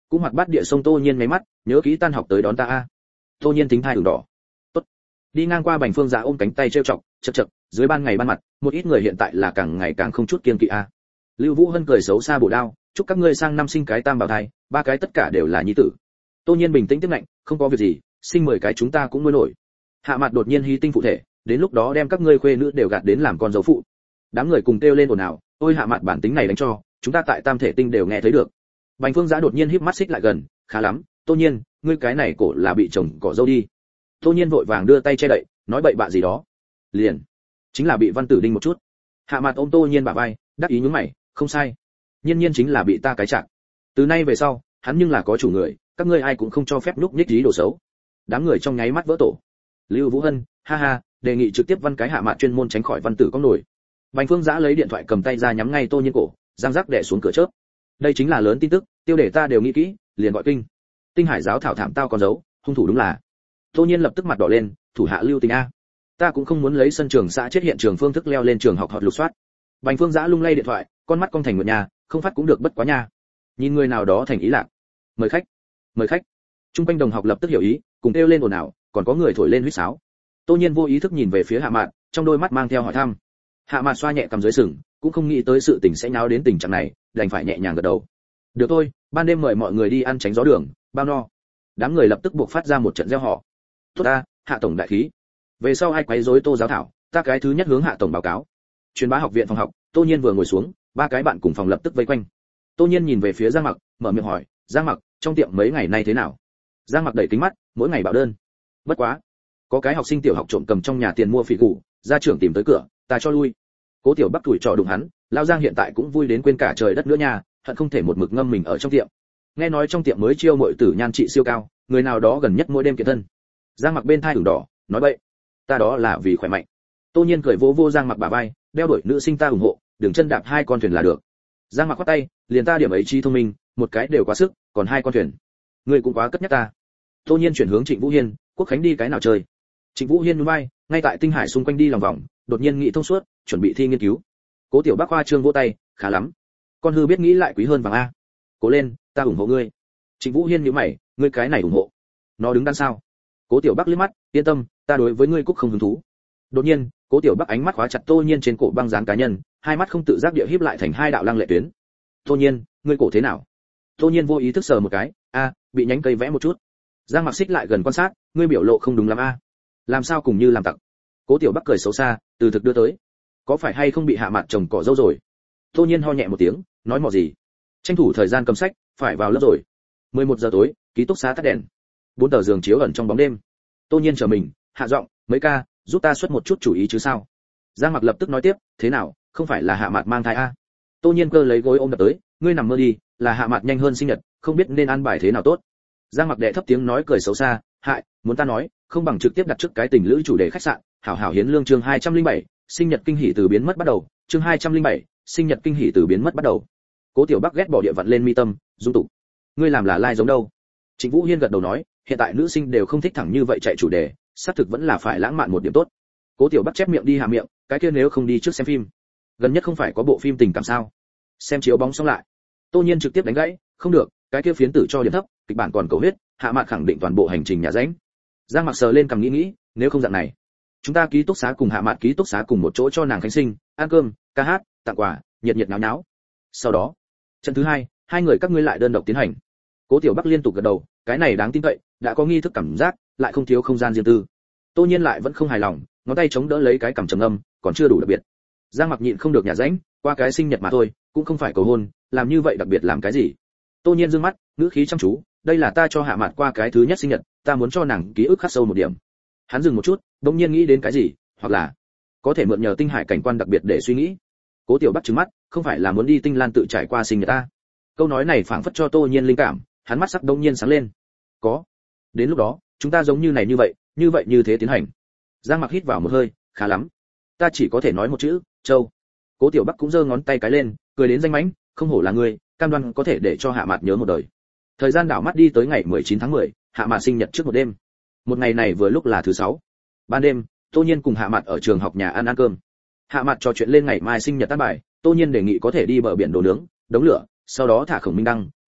cũng hoạt bát địa sông Tô Nhiên ngáy mắt, nhớ kỹ tan học tới đón ta a. Tô Nhiên tính thai ửng đỏ. Tốt. Đi ngang qua Bành Phương Dạ ôm cánh tay trêu chọc, chậc chậc, dưới ban ngày ban mặt, một ít người hiện tại là càng ngày càng không chút kiêng kỵ a. Lưu Vũ Hân cười xấu xa bổ đao, chúc các ngươi sang năm sinh cái tam bảo thai, ba cái tất cả đều là nhi tử. Tô Nhiên bình tĩnh tiếp lạnh, không có việc gì, sinh 10 cái chúng ta cũng nuôi nổi. Hạ Mạt đột nhiên hí tinh phụ thể, đến lúc đó đem các ngươi khuê nữ đều gạt đến làm con dâu phụ. Đám người cùng kêu lên ồn ào, ôi Hạ Mạt bản tính này đánh cho, chúng ta tại Tam Thể Tinh đều nghe thấy được. Bành Phương Giã đột nhiên híp mắt xích lại gần, khá lắm, Tô Nhiên, ngươi cái này cổ là bị chồng cỏ dâu đi. Tô Nhiên vội vàng đưa tay che đậy, nói bậy bạ gì đó. Liền, chính là bị Văn Tử đinh một chút. Hạ Mạt ôm Tô Nhiên bả vai, đắc ý nhướng mày, không sai. Nhiên Nhiên chính là bị ta cái chạc. Từ nay về sau, hắn nhưng là có chủ người, các ngươi ai cũng không cho phép lúc nhích trí đồ xấu. Đám người trong nháy mắt vỡ tổ. Lưu Vũ Hân, ha ha, đề nghị trực tiếp văn cái Hạ Mạt chuyên môn tránh khỏi Văn Tử có nổi. Bành Phương Giã lấy điện thoại cầm tay ra nhắm ngay Tô Nhiên cổ, giang rắc đè xuống cửa chớp. Đây chính là lớn tin tức, tiêu đề ta đều nghĩ kỹ, liền gọi kinh. Tinh Hải giáo thảo thảm tao còn giấu, hung thủ đúng là. Tô Nhiên lập tức mặt đỏ lên, thủ hạ lưu tình a. Ta cũng không muốn lấy sân trường xã chết hiện trường phương thức leo lên trường học hoặc lục soát. Bành Phương Giã lung lay điện thoại, con mắt cong thành nguyệt nhà, không phát cũng được bất quá nha. Nhìn người nào đó thành ý lạc. Mời khách, mời khách. Trung quanh đồng học lập tức hiểu ý, cùng kêu lên ồn ào, còn có người thổi lên huýt sáo. Tô Nhiên vô ý thức nhìn về phía Hạ Mạn, trong đôi mắt mang theo hỏi thăm. Hạ Mạn xoa nhẹ cầm dưới sừng, cũng không nghĩ tới sự tình sẽ nháo đến tình trạng này, đành phải nhẹ nhàng gật đầu. Được thôi, ban đêm mời mọi người đi ăn tránh gió đường, bao no. Đám người lập tức buộc phát ra một trận reo hò. Tốt ta, Hạ tổng đại khí. Về sau ai quấy rối Tô giáo thảo, ta cái thứ nhất hướng Hạ tổng báo cáo. Truyền bá học viện phòng học, Tô Nhiên vừa ngồi xuống, ba cái bạn cùng phòng lập tức vây quanh. Tô Nhiên nhìn về phía Giang Mặc, mở miệng hỏi, Giang Mặc, trong tiệm mấy ngày nay thế nào? Giang Mặc đẩy kính mắt, mỗi ngày bảo đơn. Bất quá, có cái học sinh tiểu học trộm cầm trong nhà tiền mua phỉ củ, gia trưởng tìm tới cửa, ta cho lui. Cố Tiểu Bắc tuổi trò đụng hắn, Lão Giang hiện tại cũng vui đến quên cả trời đất nữa nha, hận không thể một mực ngâm mình ở trong tiệm. Nghe nói trong tiệm mới chiêu muội tử nhan trị siêu cao, người nào đó gần nhất mỗi đêm kiện thân. Giang Mặc bên thai ửng đỏ, nói bậy, ta đó là vì khỏe mạnh. Tô Nhiên cười vỗ vô Giang Mặc bả vai, đeo đuổi nữ sinh ta ủng hộ, đường chân đạp 2 con thuyền là được. Giang Mặc khoát tay, liền ta điểm ấy trí thông minh, một cái đều quá sức, còn 2 con thuyền, ngươi cũng quá cất nhắc ta. Tô Nhiên chuyển hướng Trịnh Vũ Hiên, Quốc Khánh đi cái nào chơi? Trịnh Vũ Hiên nhún vai, ngay tại Tinh Hải xung quanh đi lòng vòng, đột nhiên nghĩ thông suốt, chuẩn bị thi nghiên cứu. Cố Tiểu Bắc khoa trương vỗ tay, khá lắm, con hư biết nghĩ lại quý hơn vàng a. Cố lên, ta ủng hộ ngươi. Trịnh Vũ Hiên nhíu mày, ngươi cái này ủng hộ, nó đứng đằng sao? Cố Tiểu Bắc liếc mắt, yên tâm, ta đối với ngươi cũng không hứng thú. Đột nhiên, Cố Tiểu Bắc ánh mắt khóa chặt Tô Nhiên trên cổ băng dán cá nhân, hai mắt không tự giác địa híp lại thành 2 đạo lăng lệ tuyến. Tô Nhiên, ngươi cổ thế nào? Tô Nhiên vô ý thức sờ một cái, a, bị nhánh cây vẽ một chút. Giang Mặc xích lại gần quan sát, ngươi biểu lộ không đúng lắm a. Làm sao cùng như làm tặc? Cố Tiểu Bắc cười xấu xa, từ thực đưa tới. Có phải hay không bị Hạ Mạt chồng cỏ dâu rồi? Tô Nhiên ho nhẹ một tiếng, nói mò gì? Tranh thủ thời gian cầm sách, phải vào lớp rồi. 11 giờ tối, ký túc xá tắt đèn. 4 tờ giường chiếu ẩn trong bóng đêm. Tô Nhiên chờ mình, hạ giọng, mấy ca, giúp ta xuất một chút chủ ý chứ sao? Giang Mặc lập tức nói tiếp, thế nào, không phải là Hạ Mạt mang thai a? Tô Nhiên cơ lấy gối ôm đập tới, ngươi nằm mơ đi, là Hạ Mạt nhanh hơn sinh nhật, không biết nên ăn bài thế nào tốt. Giang Mặc đệ thấp tiếng nói cười xấu xa, hại, muốn ta nói, không bằng trực tiếp đặt trước cái tình lữ chủ đề khách sạn, hảo hảo hiến lương chương 207, sinh nhật kinh hỉ từ biến mất bắt đầu, chương 207, sinh nhật kinh hỉ từ biến mất bắt đầu. Cố Tiểu Bắc ghét bỏ địa vặn lên mi tâm, dung tục. Ngươi làm là lai giống đâu? Trịnh Vũ Hiên gật đầu nói, hiện tại nữ sinh đều không thích thẳng như vậy chạy chủ đề, xác thực vẫn là phải lãng mạn một điểm tốt. Cố Tiểu Bắc chép miệng đi hạ miệng, cái kia nếu không đi trước xem phim, gần nhất không phải có bộ phim tình cảm sao? Xem chiếu bóng xong lại. Tô Nhiên trực tiếp đánh gãy, không được, cái kia phiến tử cho điểm thấp, kịch bản còn cầu huyết, Hạ Mạt khẳng định toàn bộ hành trình nhà ránh. Giang Mặc sờ lên cằm nghĩ, nếu không dạng này, chúng ta ký túc xá cùng Hạ Mạt ký túc xá cùng một chỗ cho nàng khánh sinh, ăn cơm, ca hát, tặng quà, nhiệt nhiệt náo náo. Sau đó, trận thứ 2, hai người các ngươi lại đơn độc tiến hành. Cố Tiểu Bắc liên tục gật đầu, cái này đáng tin cậy, đã có nghi thức cảm giác, lại không thiếu không gian riêng tư. Tô Nhiên lại vẫn không hài lòng, ngón tay chống đỡ lấy cái cằm trầm âm, còn chưa đủ đặc biệt. Giang Mặc nhịn không được nhả rãnh, qua cái sinh nhật mà thôi, cũng không phải cầu hôn, làm như vậy đặc biệt làm cái gì? Tô Nhiên dương mắt, ngữ khí chăm chú, đây là ta cho Hạ Mạt qua cái thứ nhất sinh nhật, ta muốn cho nàng ký ức khắc sâu một điểm. Hắn dừng một chút, đột nhiên nghĩ đến cái gì, hoặc là có thể mượn nhờ Tinh Hải cảnh quan đặc biệt để suy nghĩ. Cố Tiểu Bắc trừng mắt, không phải là muốn đi Tinh Lan tự trải qua sinh nhật ta? Câu nói này phảng phất cho Tô Nhiên linh cảm, hắn mắt sắc đông nhiên sáng lên. Có. Đến lúc đó, chúng ta giống như này như vậy như thế tiến hành. Giang Mặc hít vào một hơi, khá lắm. Ta chỉ có thể nói một chữ, Châu. Cố Tiểu Bắc cũng giơ ngón tay cái lên, cười đến danh mãnh, không hổ là ngươi, cam đoan có thể để cho Hạ Mạt nhớ một đời. Thời gian đảo mắt đi tới ngày 19 tháng 10, Hạ Mạt sinh nhật trước một đêm. Một ngày này vừa lúc là thứ 6. Ban đêm, Tô Nhiên cùng Hạ Mạt ở trường học nhà ăn cơm. Hạ Mạt trò chuyện lên ngày mai sinh nhật tan bài, Tô Nhiên đề nghị có thể đi bờ biển đồ nướng, đống lửa, sau đó thả khổng minh đăng,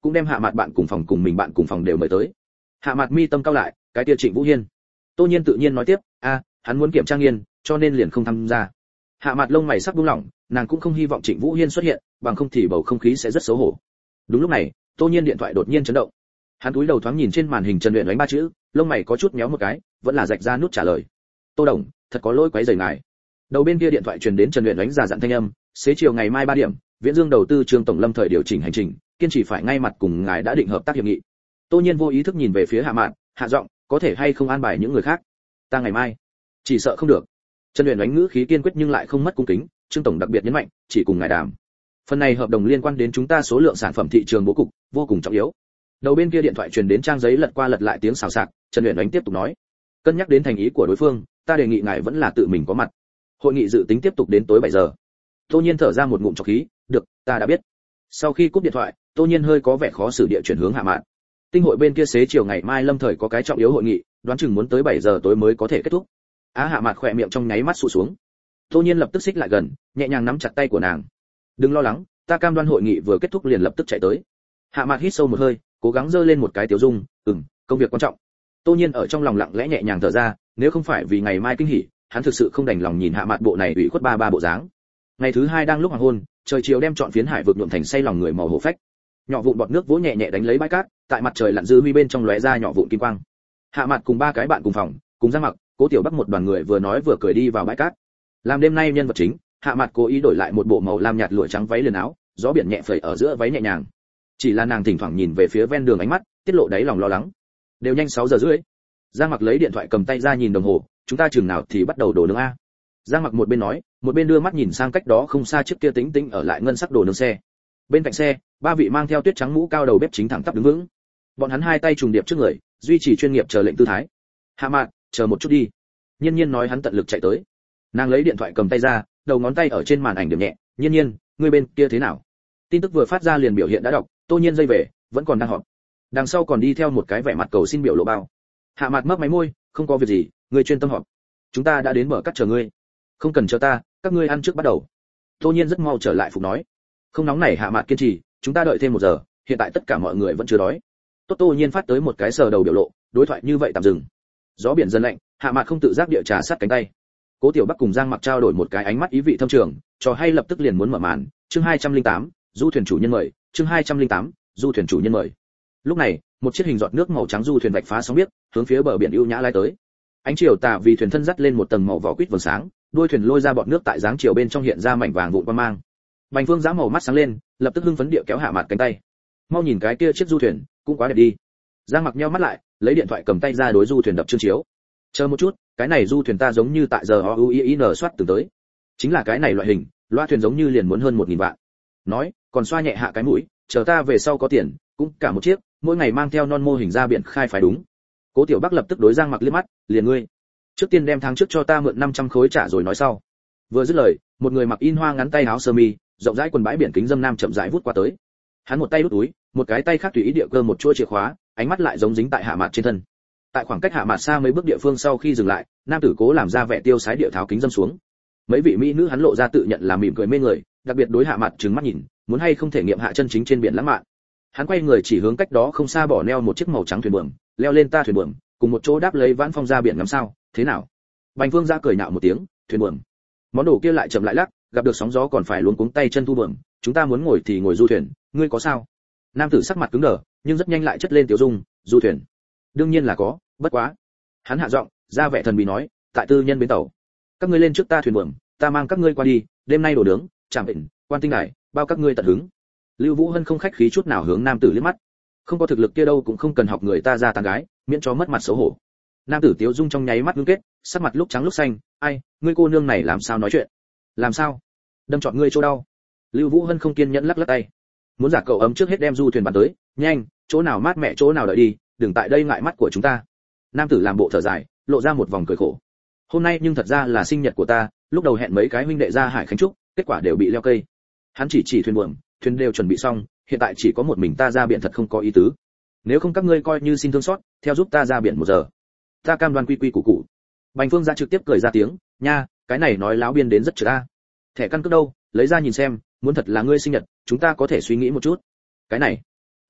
cũng đem Hạ Mạt bạn cùng phòng cùng mình bạn cùng phòng đều mời tới. Hạ Mạt mi tâm cao lại, cái kia Trịnh Vũ Hiên. Tô Nhiên tự nhiên nói tiếp, hắn muốn kiểm tra nghiên, cho nên liền không tham gia. Hạ Mạt lông mày sắp buông lỏng, nàng cũng không hy vọng Trịnh Vũ Hiên xuất hiện, bằng không thì bầu không khí sẽ rất xấu hổ. Đúng lúc này, Tô Nhiên điện thoại đột nhiên chấn động. Hắn cúi đầu thoáng nhìn trên màn hình Trần Uyển đánh 3 chữ, lông mày có chút méo một cái, vẫn là rạch ra nút trả lời. Tô đồng, thật có lỗi quấy rầy ngài. Đầu bên kia điện thoại truyền đến Trần Uyển đánh giả dặn thanh âm, xế chiều ngày mai 3 điểm, Viễn Dương đầu tư Trương tổng lâm thời điều chỉnh hành trình, kiên trì phải ngay mặt cùng ngài đã định hợp tác hiệp nghị. Tô Nhiên vô ý thức nhìn về phía Hạ Mạn, hạ giọng, có thể hay không an bài những người khác? Ta ngày mai, chỉ sợ không được. Trần Uyển đánh ngữ khí kiên quyết nhưng lại không mất cung kính, Trương tổng đặc biệt nhấn mạnh, chỉ cùng ngài đàm. Phần này hợp đồng liên quan đến chúng ta số lượng sản phẩm thị trường bố cục, vô cùng trọng yếu. Đầu bên kia điện thoại truyền đến trang giấy lật qua lật lại tiếng xào xạc, Trần Uyển đánh tiếp tục nói, cân nhắc đến thành ý của đối phương, ta đề nghị ngài vẫn là tự mình có mặt. Hội nghị dự tính tiếp tục đến tối 7 giờ. Tô Nhiên thở ra một ngụm trọc khí, được, ta đã biết. Sau khi cúp điện thoại, Tô Nhiên hơi có vẻ khó xử địa chuyển hướng Hạ Mạn. Tinh hội bên kia xế chiều ngày mai lâm thời có cái trọng yếu hội nghị, đoán chừng muốn tới 7 giờ tối mới có thể kết thúc. Hạ Mạn khỏe miệng trong nháy mắt sụ xuống. Tô Nhiên lập tức xích lại gần, nhẹ nhàng nắm chặt tay của nàng. Đừng lo lắng, ta cam đoan hội nghị vừa kết thúc liền lập tức chạy tới. Hạ Mạn hít sâu một hơi, cố gắng giơ lên một cái tiểu dung, công việc quan trọng. Tô Nhiên ở trong lòng lặng lẽ nhẹ nhàng thở ra, nếu không phải vì ngày mai kinh hỉ, hắn thực sự không đành lòng nhìn Hạ Mạn bộ này ủy khuất ba bộ dáng. Ngày thứ 2 đang lúc hoàng hôn, trời chiều đem trọn phiến hải vực nhuộm thành say lòng người màu hổ phách. Nhỏ vụn bọt nước vỗ nhẹ nhẹ đánh lấy bãi cát, tại mặt trời lặn dư huy bên trong lóe ra nhỏ vụn kim quang. Hạ Mạn cùng 3 cái bạn cùng phòng, cùng Giang Mặc, Cố Tiểu Bắc một đoàn người vừa nói vừa cười đi vào bãi cát. Làm đêm nay nhân vật chính, Hạ Mạn cố ý đổi lại một bộ màu lam nhạt lụa trắng váy liền áo, gió biển nhẹ phẩy ở giữa váy nhẹ nhàng. Chỉ là nàng thỉnh thoảng nhìn về phía ven đường ánh mắt, tiết lộ đáy lòng lo lắng. Đều nhanh 6 giờ rưỡi. Giang Mặc lấy điện thoại cầm tay ra nhìn đồng hồ, chúng ta chừng nào thì bắt đầu đổ nướng a? Giang Mặc một bên nói, một bên đưa mắt nhìn sang cách đó không xa chiếc kia Tĩnh Tĩnh ở lại ngân sắc đồ nướng xe. Bên cạnh xe, 3 vị mang theo tuyết trắng mũ cao đầu bếp chính thẳng tắp đứng vững. Bọn hắn hai tay trùng điệp trước người, duy trì chuyên nghiệp chờ lệnh tư thái. Hạ Mạn, chờ một chút đi. Nhiên Nhiên nói hắn tận lực chạy tới. Nàng lấy điện thoại cầm tay ra, đầu ngón tay ở trên màn ảnh điểm nhẹ, Nhiên Nhiên, ngươi bên kia thế nào? Tin tức vừa phát ra liền biểu hiện đã đọc, Tô Nhiên dây về, vẫn còn đang họp. Đằng sau còn đi theo một cái vẻ mặt cầu xin biểu lộ bao. Hạ Mạn mấp máy môi, không có việc gì, ngươi chuyên tâm họp. Chúng ta đã đến mở cắt chờ ngươi. Không cần chờ ta, các ngươi ăn trước bắt đầu. Tô Nhiên rất mau trở lại phục nói. Không nóng nảy Hạ Mạn kiên trì, chúng ta đợi thêm 1 giờ, hiện tại tất cả mọi người vẫn chưa đói. Tô Nhiên phát tới một cái sờ đầu biểu lộ, đối thoại như vậy tạm dừng. Gió biển dần lạnh, Hạ Mạn không tự giác địa trà sát cánh tay. Cố Tiểu Bắc cùng Giang Mặc trao đổi một cái ánh mắt ý vị thâm trường, trò hay lập tức liền muốn mở màn. Chương 208, du thuyền chủ nhân mời. Chương 208, du thuyền chủ nhân mời. Lúc này, một chiếc hình giọt nước màu trắng du thuyền vạch phá sóng biếc, hướng phía bờ biển ưu nhã lái tới. Ánh chiều tà vì thuyền thân dắt lên một tầng màu vỏ quýt vầng sáng, đuôi thuyền lôi ra bọt nước tại dáng chiều bên trong hiện ra mảnh vàng vụn quang mang. Bành Phương giã màu mắt sáng lên, lập tức hưng phấn địa kéo Hạ Mạn cánh tay. Mau nhìn cái kia chiếc du thuyền, cũng quá đẹp đi. Giang Mặc nheo mắt lại, lấy điện thoại cầm tay ra đối du thuyền đập chương chiếu. Chờ một chút, cái này du thuyền ta giống như tại giờ OUIN soát từng tới. Chính là cái này loại hình, loa thuyền giống như liền muốn hơn 1000 vạn. Nói, còn xoa nhẹ hạ cái mũi, chờ ta về sau có tiền, cũng cả một chiếc, mỗi ngày mang theo non mô hình ra biển khai phải đúng. Cố Tiểu Bắc lập tức đối Giang Mặc liếc mắt, liền ngươi. Trước tiên đem tháng trước cho ta mượn 500 khối trả rồi nói sau. Vừa dứt lời, một người mặc in hoa ngắn tay áo sơ mi, rộng rãi quần bãi biển kính dâm nam chậm rãi vút qua tới. Hắn một tay đút túi, một cái tay khác tùy ý địa cơ một chuỗi chìa khóa, ánh mắt lại giống dính tại Hạ Mạn trên thân. Tại khoảng cách Hạ Mạn xa mấy bước địa phương sau khi dừng lại, nam tử cố làm ra vẻ tiêu sái địa tháo kính dâm xuống. Mấy vị mỹ nữ hắn lộ ra tự nhận là mỉm cười mê người, đặc biệt đối Hạ Mạn trừng mắt nhìn, muốn hay không thể nghiệm hạ chân chính trên biển lãng mạn. Hắn quay người chỉ hướng cách đó không xa bỏ neo một chiếc màu trắng thuyền buồm, leo lên ta thuyền buồm, cùng một chỗ đáp lấy vãn phong ra biển ngắm sao, thế nào? Bành Phương ra cười nhạo một tiếng, thuyền buồm. Món đồ kia lại chậm lại lắc, gặp được sóng gió còn phải luống cuống tay chân thu buồm, chúng ta muốn ngồi thì ngồi du thuyền, ngươi có sao? Nam tử sắc mặt cứng đờ, nhưng rất nhanh lại chất lên tiểu dung, du thuyền. Đương nhiên là có, bất quá. Hắn hạ giọng, ra vẻ thần bí nói, tại tư nhân bến tàu. Các ngươi lên trước ta thuyền buồm, ta mang các ngươi qua đi, đêm nay đồ nướng, chạm bệnh, quan tinh đài, bao các ngươi tận hứng. Lưu Vũ Hân không khách khí chút nào hướng nam tử liếc mắt. Không có thực lực kia đâu cũng không cần học người ta ra tán gái, miễn cho mất mặt xấu hổ. Nam tử tiếu dung trong nháy mắt ngưng kết, sắc mặt lúc trắng lúc xanh, ai, ngươi cô nương này làm sao nói chuyện? Làm sao? Đâm chọn ngươi chỗ đau. Lưu Vũ Hân không kiên nhẫn lắc lắc tay. Muốn giả cậu ấm trước hết đem du thuyền bắn tới, nhanh, chỗ nào mát mẹ chỗ nào đợi đi, đừng tại đây ngại mắt của chúng ta. Nam tử làm bộ thở dài, lộ ra một vòng cười khổ. Hôm nay nhưng thật ra là sinh nhật của ta, lúc đầu hẹn mấy cái huynh đệ ra hải khánh trúc, kết quả đều bị leo cây. Hắn chỉ thuyền buồm, thuyền đều chuẩn bị xong, hiện tại chỉ có một mình ta ra biển thật không có ý tứ. Nếu không các ngươi coi như xin thương xót, theo giúp ta ra biển 1 giờ. Ta cam đoan quy quy củ củ. Bành Phương ra trực tiếp cười ra tiếng, nha, cái này nói láo biên đến rất trừ ta. Thẻ căn cước đâu, lấy ra nhìn xem, muốn thật là ngươi sinh nhật, chúng ta có thể suy nghĩ một chút. Cái này,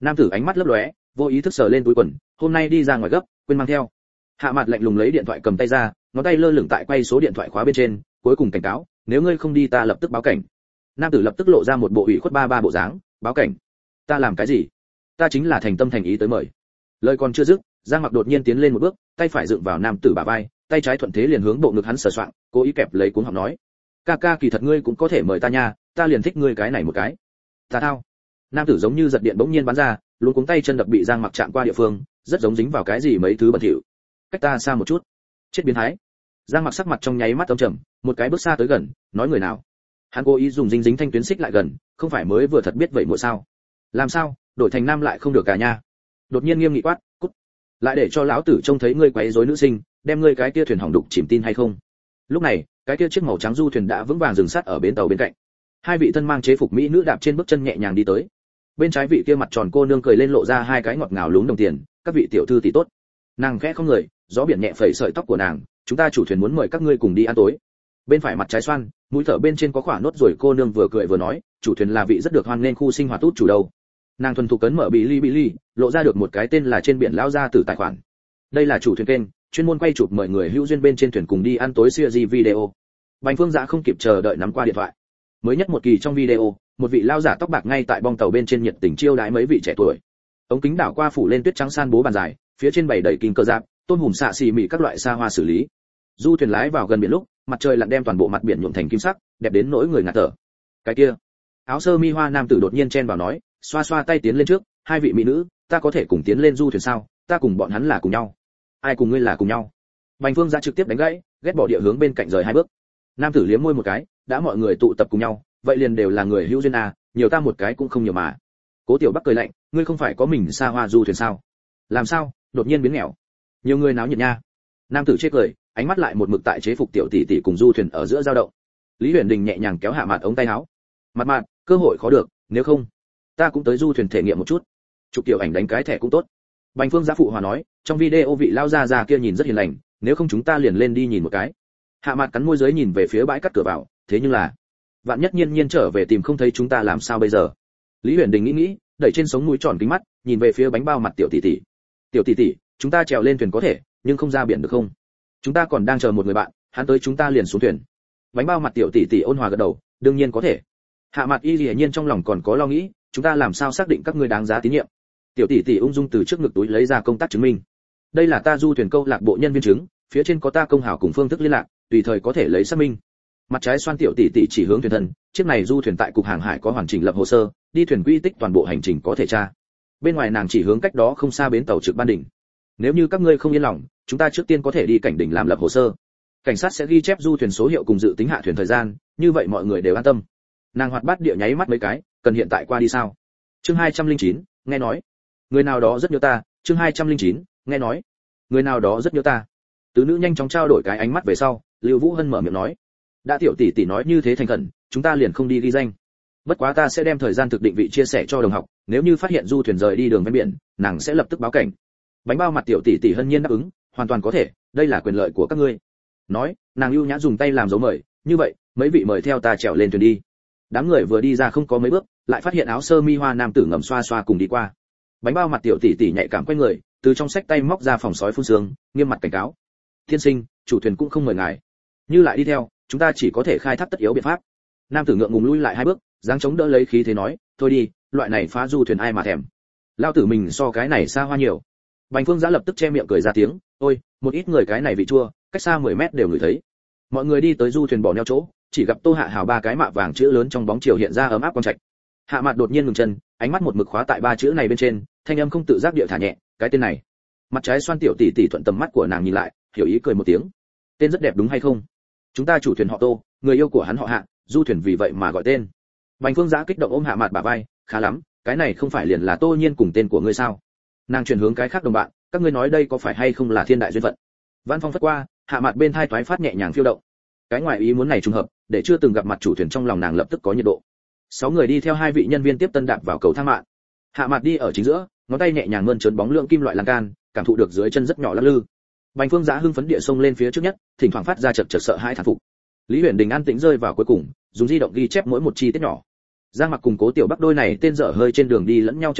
Nam tử ánh mắt lấp lóe, vô ý thức sờ lên túi quần, hôm nay đi ra ngoài gấp, quên mang theo. Hạ Mạt lạnh lùng lấy điện thoại cầm tay ra, ngón tay lơ lửng tại quay số điện thoại khóa bên trên, cuối cùng cảnh cáo, nếu ngươi không đi ta lập tức báo cảnh. Nam tử lập tức lộ ra một bộ ủy khuất ba bộ dáng, báo cảnh? Ta làm cái gì? Ta chính là thành tâm thành ý tới mời. Lời còn chưa dứt, Giang Mặc đột nhiên tiến lên một bước, tay phải dựng vào nam tử bả vai, tay trái thuận thế liền hướng bộ ngực hắn sờ soạng, cố ý kẹp lấy cuống họng nói: "Ca ca kỳ thật ngươi cũng có thể mời ta nha, ta liền thích ngươi cái này một cái." "Ta thao." Nam tử giống như giật điện bỗng nhiên bắn ra, luống cuống tay chân đập bị Giang Mặc chạm qua địa phương, rất giống dính vào cái gì mấy thứ bẩn thỉu. "Cách ta xa một chút." Chết biến thái. Giang Mặc sắc mặt trong nháy mắt âm trầm, một cái bước xa tới gần, nói người nào? Hắn cố ý dùng dính thanh tuyến xích lại gần, không phải mới vừa thật biết vậy muội sao? Làm sao, đổi thành nam lại không được cả nha? Đột nhiên nghiêm nghị quát, cút. Lại để cho lão tử trông thấy ngươi quấy rối nữ sinh, đem ngươi cái kia thuyền hỏng đục chìm tin hay không? Lúc này, cái kia chiếc màu trắng du thuyền đã vững vàng dừng sát ở bến tàu bên cạnh. Hai vị thân mang chế phục mỹ nữ đạp trên bước chân nhẹ nhàng đi tới. Bên trái vị kia mặt tròn cô nương cười lên lộ ra hai cái ngọt ngào lúng đồng tiền, các vị tiểu thư tỷ tốt. Nàng khẽ không người, gió biển nhẹ phẩy sợi tóc của nàng, chúng ta chủ thuyền muốn mời các ngươi cùng đi ăn tối. Bên phải mặt trái xoan, mũi thở bên trên có khỏa nốt rồi cô nương vừa cười vừa nói, chủ thuyền là vị rất được hoan nghênh khu sinh hoạt tốt chủ đầu. Nàng thuần thục cấn mở bị ly, lộ ra được một cái tên là trên biển lão gia tử tài khoản. Đây là chủ thuyền kênh, chuyên môn quay chụp mời người hữu duyên bên trên thuyền cùng đi ăn tối series video. Bành Phương Dã không kịp chờ đợi nắm qua điện thoại. Mới nhất một kỳ trong video, một vị lão giả tóc bạc ngay tại bong tàu bên trên nhiệt tình chiêu đãi mấy vị trẻ tuổi. Ống kính đảo qua phủ lên tuyết trắng san bố bàn dài, phía trên bày đầy kinh cơ giáp, tôm hùm xạ xì mì các loại xa hoa xử lý. Du thuyền lái vào gần biển lúc, mặt trời lặn đem toàn bộ mặt biển nhuộm thành kim sắc, đẹp đến nỗi người ngạt thở. Cái kia, áo sơ mi hoa nam tử đột nhiên chen vào nói, xoa xoa tay tiến lên trước, hai vị mỹ nữ, ta có thể cùng tiến lên du thuyền sao? Ta cùng bọn hắn là cùng nhau. Ai cùng ngươi là cùng nhau? Bành Phương Dã trực tiếp đánh gãy, ghét bỏ địa hướng bên cạnh rời hai bước. Nam tử liếm môi một cái, đã mọi người tụ tập cùng nhau, vậy liền đều là người hữu duyên à, nhiều ta một cái cũng không nhiều mà. Cố Tiểu Bắc cười lạnh, ngươi không phải có mình xa hoa du thuyền sao? Làm sao, đột nhiên biến nghèo? Nhiều người náo nhiệt nha. Nam tử chê cười, ánh mắt lại một mực tại chế phục tiểu tỷ tỷ cùng du thuyền ở giữa dao động. Lý Huyền Đình nhẹ nhàng kéo Hạ Mạt ống tay áo. Mặt, cơ hội khó được, nếu không, ta cũng tới du thuyền thể nghiệm một chút. Chụp tiểu ảnh đánh cái thẻ cũng tốt. Bành Phương Giá phụ hòa nói, trong video vị lao già kia nhìn rất hiền lành, nếu không chúng ta liền lên đi nhìn một cái. Hạ Mạt cắn môi dưới nhìn về phía bãi cắt cửa vào, thế nhưng là, vạn nhất nhiên trở về tìm không thấy chúng ta làm sao bây giờ? Lý Huyền Đình nghĩ, đẩy trên sống mũi tròn kính mắt, nhìn về phía bánh bao mặt tiểu tỷ tỷ. Tiểu tỷ tỷ, chúng ta trèo lên thuyền có thể, nhưng không ra biển được không? Chúng ta còn đang chờ một người bạn, hắn tới chúng ta liền xuống thuyền. Bánh bao mặt tiểu tỷ tỷ ôn hòa gật đầu, đương nhiên có thể. Hạ Mạt y hiển nhiên trong lòng còn có lo nghĩ, chúng ta làm sao xác định các ngươi đáng giá tín nhiệm? Tiểu tỷ tỷ ung dung từ trước ngực túi lấy ra công tác chứng minh. Đây là ta du thuyền câu lạc bộ nhân viên chứng, phía trên có ta công hào cùng phương thức liên lạc, tùy thời có thể lấy xác minh. Mặt trái xoan tiểu tỷ tỷ chỉ hướng thuyền thân, chiếc này du thuyền tại cục hàng hải có hoàn chỉnh lập hồ sơ, đi thuyền quy tích toàn bộ hành trình có thể tra. Bên ngoài nàng chỉ hướng cách đó không xa bến tàu trực ban đỉnh. Nếu như các ngươi không yên lòng, chúng ta trước tiên có thể đi cảnh đỉnh làm lập hồ sơ. Cảnh sát sẽ ghi chép du thuyền số hiệu cùng dự tính hạ thuyền thời gian, như vậy mọi người đều an tâm. Nàng hoạt bát địa nháy mắt mấy cái, cần hiện tại qua đi sao? Chương 209, nghe nói, người nào đó rất nhớ ta. Chương 209, nghe nói, người nào đó rất nhớ ta. Tứ nữ nhanh chóng trao đổi cái ánh mắt về sau, Lưu Vũ Hân mở miệng nói, đã tiểu tỷ tỷ nói như thế thành khẩn, chúng ta liền không đi ghi danh. Bất quá ta sẽ đem thời gian thực định vị chia sẻ cho đồng học, nếu như phát hiện du thuyền rời đi đường ven biển, nàng sẽ lập tức báo cảnh. Bánh bao mặt tiểu tỷ tỷ hân nhiên đáp ứng, hoàn toàn có thể, đây là quyền lợi của các ngươi. Nói, nàng ưu nhã dùng tay làm dấu mời, như vậy, mấy vị mời theo ta trèo lên thuyền đi. Đám người vừa đi ra không có mấy bước, lại phát hiện áo sơ mi hoa nam tử ngầm xoa xoa cùng đi qua. Bánh bao mặt tiểu tỷ tỷ nhạy cảm quay người, từ trong sách tay móc ra phòng sói phun sương, nghiêm mặt cảnh cáo. Tiên sinh, chủ thuyền cũng không mời ngài. Như lại đi theo, chúng ta chỉ có thể khai thác tất yếu biện pháp. Nam tử ngượng ngùng lui lại hai bước, dáng chống đỡ lấy khí thế nói, thôi đi, loại này phá du thuyền ai mà thèm. Lao tử mình so cái này xa hoa nhiều. Bành Phương Giã lập tức che miệng cười ra tiếng, ôi, một ít người cái này vị chua, cách xa 10 mét đều ngửi thấy. Mọi người đi tới du thuyền bỏ neo chỗ, chỉ gặp Tô Hạ Hào ba cái mạ vàng chữ lớn trong bóng chiều hiện ra ấm áp quang trạch. Hạ Mạt đột nhiên ngừng chân, ánh mắt một mực khóa tại ba chữ này bên trên, thanh âm không tự giác địa thả nhẹ, cái tên này. Mặt trái xoan tiểu tỷ tỷ thuận tầm mắt của nàng nhìn lại, hiểu ý cười một tiếng. Tên rất đẹp đúng hay không? Chúng ta chủ thuyền họ Tô, người yêu của hắn họ Hạ, du thuyền vì vậy mà gọi tên. Bành Phương Giã kích động ôm Hạ Mạt bả vai, khá lắm, cái này không phải liền là Tô Nhiên cùng tên của ngươi sao? Nàng chuyển hướng cái khác đồng bạn, các ngươi nói đây có phải hay không là thiên đại duyên phận? Vãn Phong phất qua, Hạ Mạt bên thai toái phát nhẹ nhàng phiêu động. Cái ngoại ý muốn này trùng hợp, để chưa từng gặp mặt chủ thuyền trong lòng nàng lập tức có nhiệt độ. 6 người đi theo hai vị nhân viên tiếp tân đạp vào cầu thang mạng. Hạ Mạt đi ở chính giữa, ngón tay nhẹ nhàng mơn trớn bóng lượng kim loại lan can, cảm thụ được dưới chân rất nhỏ lắc lư. Bành Phương Giã hưng phấn địa xông lên phía trước nhất, thỉnh thoảng phát ra chật chật sợ hãi thán phục. Lý Huyền Đình an tĩnh rơi vào cuối cùng, dùng di động ghi chép mỗi một chi tiết nhỏ. Giang Mặc cùng Cố Tiểu Bắc đôi này tên dở hơi trên đường đi lẫn nhau trêu ghẹo,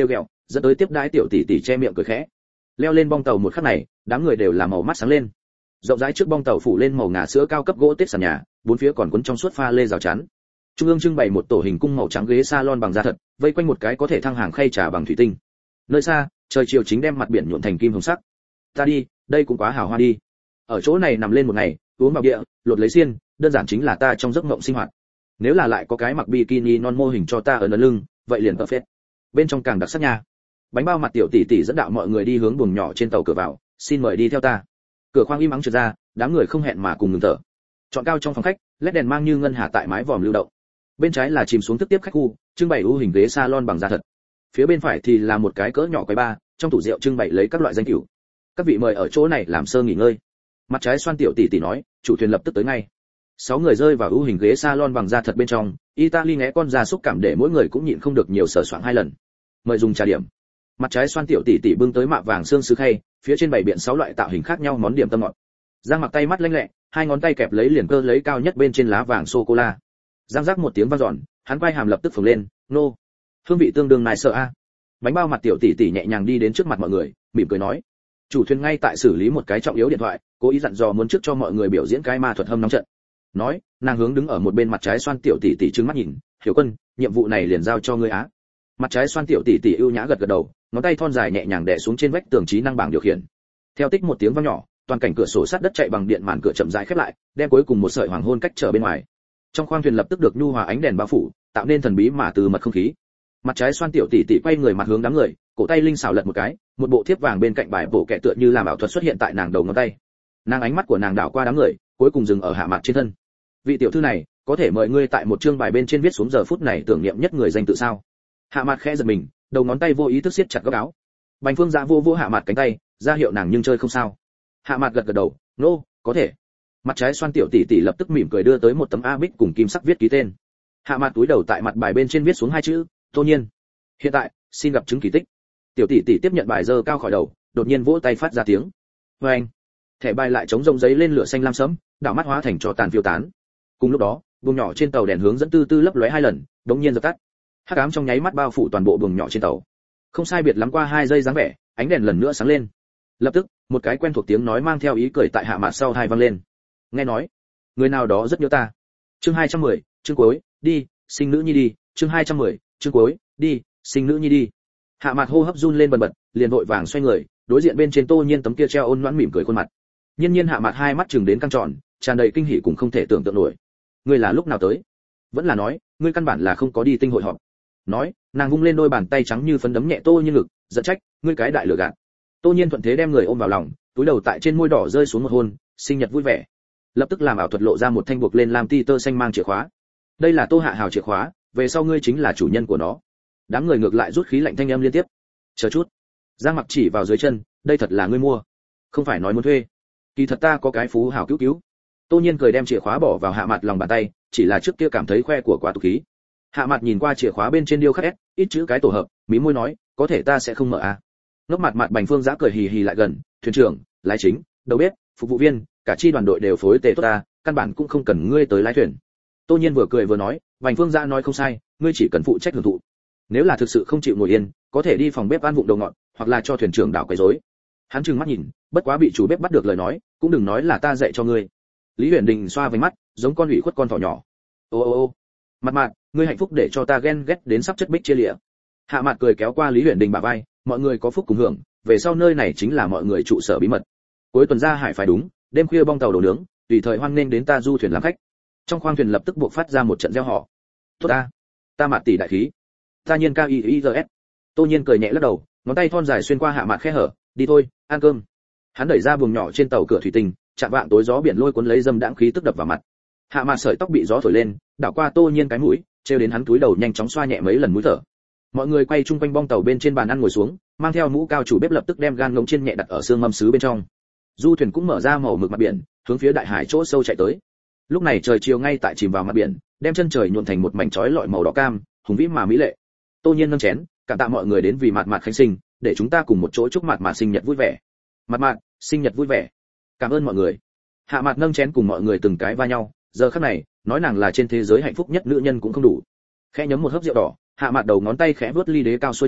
dẫn tới tiếp đãi tiểu tỷ tỷ che miệng cười khẽ. Leo lên bong tàu một khắc này, đám người đều là màu mắt sáng lên. Rộng rãi trước bong tàu phủ lên màu ngà sữa cao cấp gỗ tết sàn nhà, bốn phía còn quấn trong suốt pha lê rào chắn. Trung ương trưng bày một tổ hình cung màu trắng ghế salon bằng da thật, vây quanh một cái có thể thăng hàng khay trà bằng thủy tinh. Nơi xa, trời chiều chính đem mặt biển nhuộm thành kim hồng sắc. Ta đi, đây cũng quá hào hoa đi. Ở chỗ này nằm lên một ngày, uống vào địa, lột lấy xiên, đơn giản chính là ta trong giấc mộng sinh hoạt. Nếu là lại có cái mặc bikini non mô hình cho ta ở nấn lưng, vậy liền perfect. Bên trong càng đặc sắc nha. Bánh bao mặt tiểu tỷ tỷ dẫn đạo mọi người đi hướng buồng nhỏ trên tàu cửa vào, xin mời đi theo ta. Cửa khoang im ắng trượt ra, đám người không hẹn mà cùng ngừng thở. Chọn cao trong phòng khách, led đèn mang như ngân hà tại mái vòm lưu động. Bên trái là chìm xuống thức tiếp khách khu, trưng bày ưu hình ghế salon bằng da thật. Phía bên phải thì là một cái cỡ nhỏ quầy bar, trong tủ rượu trưng bày lấy các loại danh rượu. Các vị mời ở chỗ này làm sơ nghỉ ngơi. Mặt trái xoan tiểu tỷ tỷ nói, chủ thuyền lập tức tới ngay. 6 người rơi vào ưu hình ghế salon bằng da thật bên trong, Italy ngẽ con ra xúc cảm để mỗi người cũng nhịn không được nhiều sờ soạng 2 lần. Mời dùng trà điểm. Mặt trái xoan tiểu tỷ tỷ bưng tới mạ vàng xương sứ khay, phía trên bày biện 6 loại tạo hình khác nhau món điểm tâm ngọt. Giang Mặc tay mắt lanh lẹ, 2 ngón tay kẹp lấy liền cơ lấy cao nhất bên trên lá vàng sô cô la. Giang rắc một tiếng vang dọn, hắn quay hàm lập tức phồng lên, nô. Hương vị tương đương nài sợ a. Bánh bao mặt tiểu tỷ tỷ nhẹ nhàng đi đến trước mặt mọi người, mỉm cười nói, chủ thuyền ngay tại xử lý một cái trọng yếu điện thoại, cố ý dặn dò muốn trước cho mọi người biểu diễn cái ma thuật hâm nóng trận. Nói, nàng hướng đứng ở một bên mặt trái xoan tiểu tỷ tỷ trừng mắt nhìn, hiểu quân, nhiệm vụ này liền giao cho ngươi á. Mặt trái xoan tiểu tỷ tỷ ưu nhã gật gật đầu, ngón tay thon dài nhẹ nhàng đè xuống trên vách tường trí năng bảng điều khiển. Theo tích một tiếng vang nhỏ, toàn cảnh cửa sổ sắt đất chạy bằng điện màn cửa chậm rãi khép lại, đem cuối cùng một sợi hoàng hôn cách trở bên ngoài. Trong khoang thuyền lập tức được nhu hòa ánh đèn bao phủ, tạo nên thần bí mà từ mật không khí. Mặt trái xoan tiểu tỷ tỷ quay người mặt hướng đám người, cổ tay linh xảo lật một cái, một bộ thiếp vàng bên cạnh bài bổ kẹ tựa như làm ảo thuật xuất hiện tại nàng đầu ngón tay. Nàng ánh mắt của nàng đảo qua đám người, cuối cùng dừng ở Hạ Mạt trên thân. Vị tiểu thư này, có thể mời ngươi tại một chương bài bên trên viết xuống giờ phút này tưởng niệm nhất người danh tự sao? Hạ Mạt khẽ giật mình, đầu ngón tay vô ý thức siết chặt góc áo. Bành Phương Dạ vô Hạ Mạt cánh tay, ra hiệu nàng nhưng chơi không sao. Hạ Mạt gật gật đầu, nô, có thể. Mặt trái xoan tiểu tỷ tỷ lập tức mỉm cười đưa tới một tấm a bích cùng kim sắc viết ký tên. Hạ Mạt túi đầu tại mặt bài bên trên viết xuống 2 chữ, Tô Nhiên. Hiện tại, xin gặp chứng kỳ tích. Tiểu tỷ tỷ tiếp nhận bài giơ cao khỏi đầu, đột nhiên vỗ tay phát ra tiếng. Oeng. Thẻ bài lại chống rông giấy lên lửa xanh lam sẫm, đảo mắt hóa thành trò tàn phiêu tán. Cùng lúc đó, buồng nhỏ trên tàu đèn hướng dẫn tư tư lấp lóe 2 lần, đống nhiên dập tắt. Hắc ám trong nháy mắt bao phủ toàn bộ buồng nhỏ trên tàu. Không sai biệt lắm qua 2 giây dáng vẻ, ánh đèn lần nữa sáng lên. Lập tức, một cái quen thuộc tiếng nói mang theo ý cười tại Hạ Mạt sau tai vang lên. Nghe nói, người nào đó rất nhớ ta. Chương 210, chương cuối, đi, sinh nữ nhi đi, chương 210, chương cuối, đi, sinh nữ nhi đi. Hạ Mạt hô hấp run lên bần bật, liền vội vàng xoay người, đối diện bên trên Tô Nhiên tấm kia treo ôn nhoãn mỉm cười khuôn mặt. Nhiên Nhiên Hạ Mạt hai mắt trừng đến căng tròn, tràn đầy kinh hỉ cũng không thể tưởng tượng nổi. Ngươi là lúc nào tới? Vẫn là nói, ngươi căn bản là không có đi tinh hội họp. Nói, nàng vung lên đôi bàn tay trắng như phấn đấm nhẹ Tô Nhiên ngực, giận trách, ngươi cái đại lừa gạt. Tô Nhiên thuận thế đem người ôm vào lòng, túi đầu tại trên môi đỏ rơi xuống một hôn, sinh nhật vui vẻ. Lập tức làm ảo thuật lộ ra một thanh buộc lên làm ti tơ xanh mang chìa khóa. Đây là Tô Hạ Hào chìa khóa, về sau ngươi chính là chủ nhân của nó. Đám người ngược lại rút khí lạnh thanh âm liên tiếp. Chờ chút. Giang Mặc chỉ vào dưới chân, đây thật là ngươi mua, không phải nói muốn thuê. Kỳ thật ta có cái phú hào cứu cứu. Tô Nhiên cười đem chìa khóa bỏ vào Hạ Mạt lòng bàn tay, chỉ là trước kia cảm thấy khoe của quá tục khí. Hạ Mạt nhìn qua chìa khóa bên trên điêu khắc S, ít chữ cái tổ hợp, mí môi nói, có thể ta sẽ không mở à. Ngốc mặt mặt Bành Phương Giã cười hì hì lại gần, thuyền trưởng, lái chính, đầu bếp, phục vụ viên, cả chi đoàn đội đều phối tề tốt ta, căn bản cũng không cần ngươi tới lái thuyền. Tô Nhiên vừa cười vừa nói, Bành Phương Giã nói không sai, ngươi chỉ cần phụ trách hưởng thụ. Nếu là thực sự không chịu ngồi yên, có thể đi phòng bếp ăn vụng đầu ngọt, hoặc là cho thuyền trưởng đảo quấy rối. Hắn trừng mắt nhìn, bất quá bị chủ bếp bắt được lời nói, cũng đừng nói là ta dạy cho ngươi. Lý Huyền Đình xoa vành mắt, giống con ủy khuất con thỏ nhỏ. Ô ô ô, mặt mặt, ngươi hạnh phúc để cho ta ghen ghét đến sắp chất bích chia lìa. Hạ Mạt cười kéo qua Lý Huyền Đình bả vai, mọi người có phúc cùng hưởng, về sau nơi này chính là mọi người trụ sở bí mật. Cuối tuần ra hải phải đúng, đêm khuya bong tàu đồ nướng, tùy thời hoan nghênh đến ta du thuyền làm khách. Trong khoang thuyền lập tức buộc phát ra một trận reo hò. Tốt ta Mạt tỷ đại khí. Ta Nhiên cao IIS. Tô Nhiên cười nhẹ lắc đầu, ngón tay thon dài xuyên qua Hạ Mạt khe hở, đi thôi, ăn cơm. Hắn đẩy ra buồng nhỏ trên tàu cửa thủy tinh, chạm vạng tối gió biển lôi cuốn lấy dâm đãng khí tức đập vào mặt. Hạ Mạt sợi tóc bị gió thổi lên, đảo qua Tô Nhiên cái mũi, treo đến hắn túi đầu nhanh chóng xoa nhẹ mấy lần mũi thở. Mọi người quay chung quanh bong tàu bên trên bàn ăn ngồi xuống, mang theo mũ cao chủ bếp lập tức đem gan ngỗng chiên nhẹ đặt ở xương mâm sứ bên trong. Du thuyền cũng mở ra màu mực mặt biển, hướng phía đại hải chỗ sâu chạy tới. Lúc này trời chiều ngay tại chìm vào mặt biển, đem chân trời nhuộm thành một mảnh chói lọi màu đỏ cam, hùng vĩ mà mỹ lệ. Tô Nhiên nâng chén, cảm tạ mọi người đến vì Mạt Mạt khánh sinh, để chúng ta cùng một chỗ chúc Mạt Mạt sinh nhật vui vẻ. Mạt Mạt, sinh nhật vui vẻ. Cảm ơn mọi người. Hạ Mạt nâng chén cùng mọi người từng cái va nhau, giờ khắc này, nói nàng là trên thế giới hạnh phúc nhất nữ nhân cũng không đủ. Khẽ nhấm một hớp rượu đỏ, Hạ Mạt đầu ngón tay khẽ vuốt ly đế cao xuôi theo,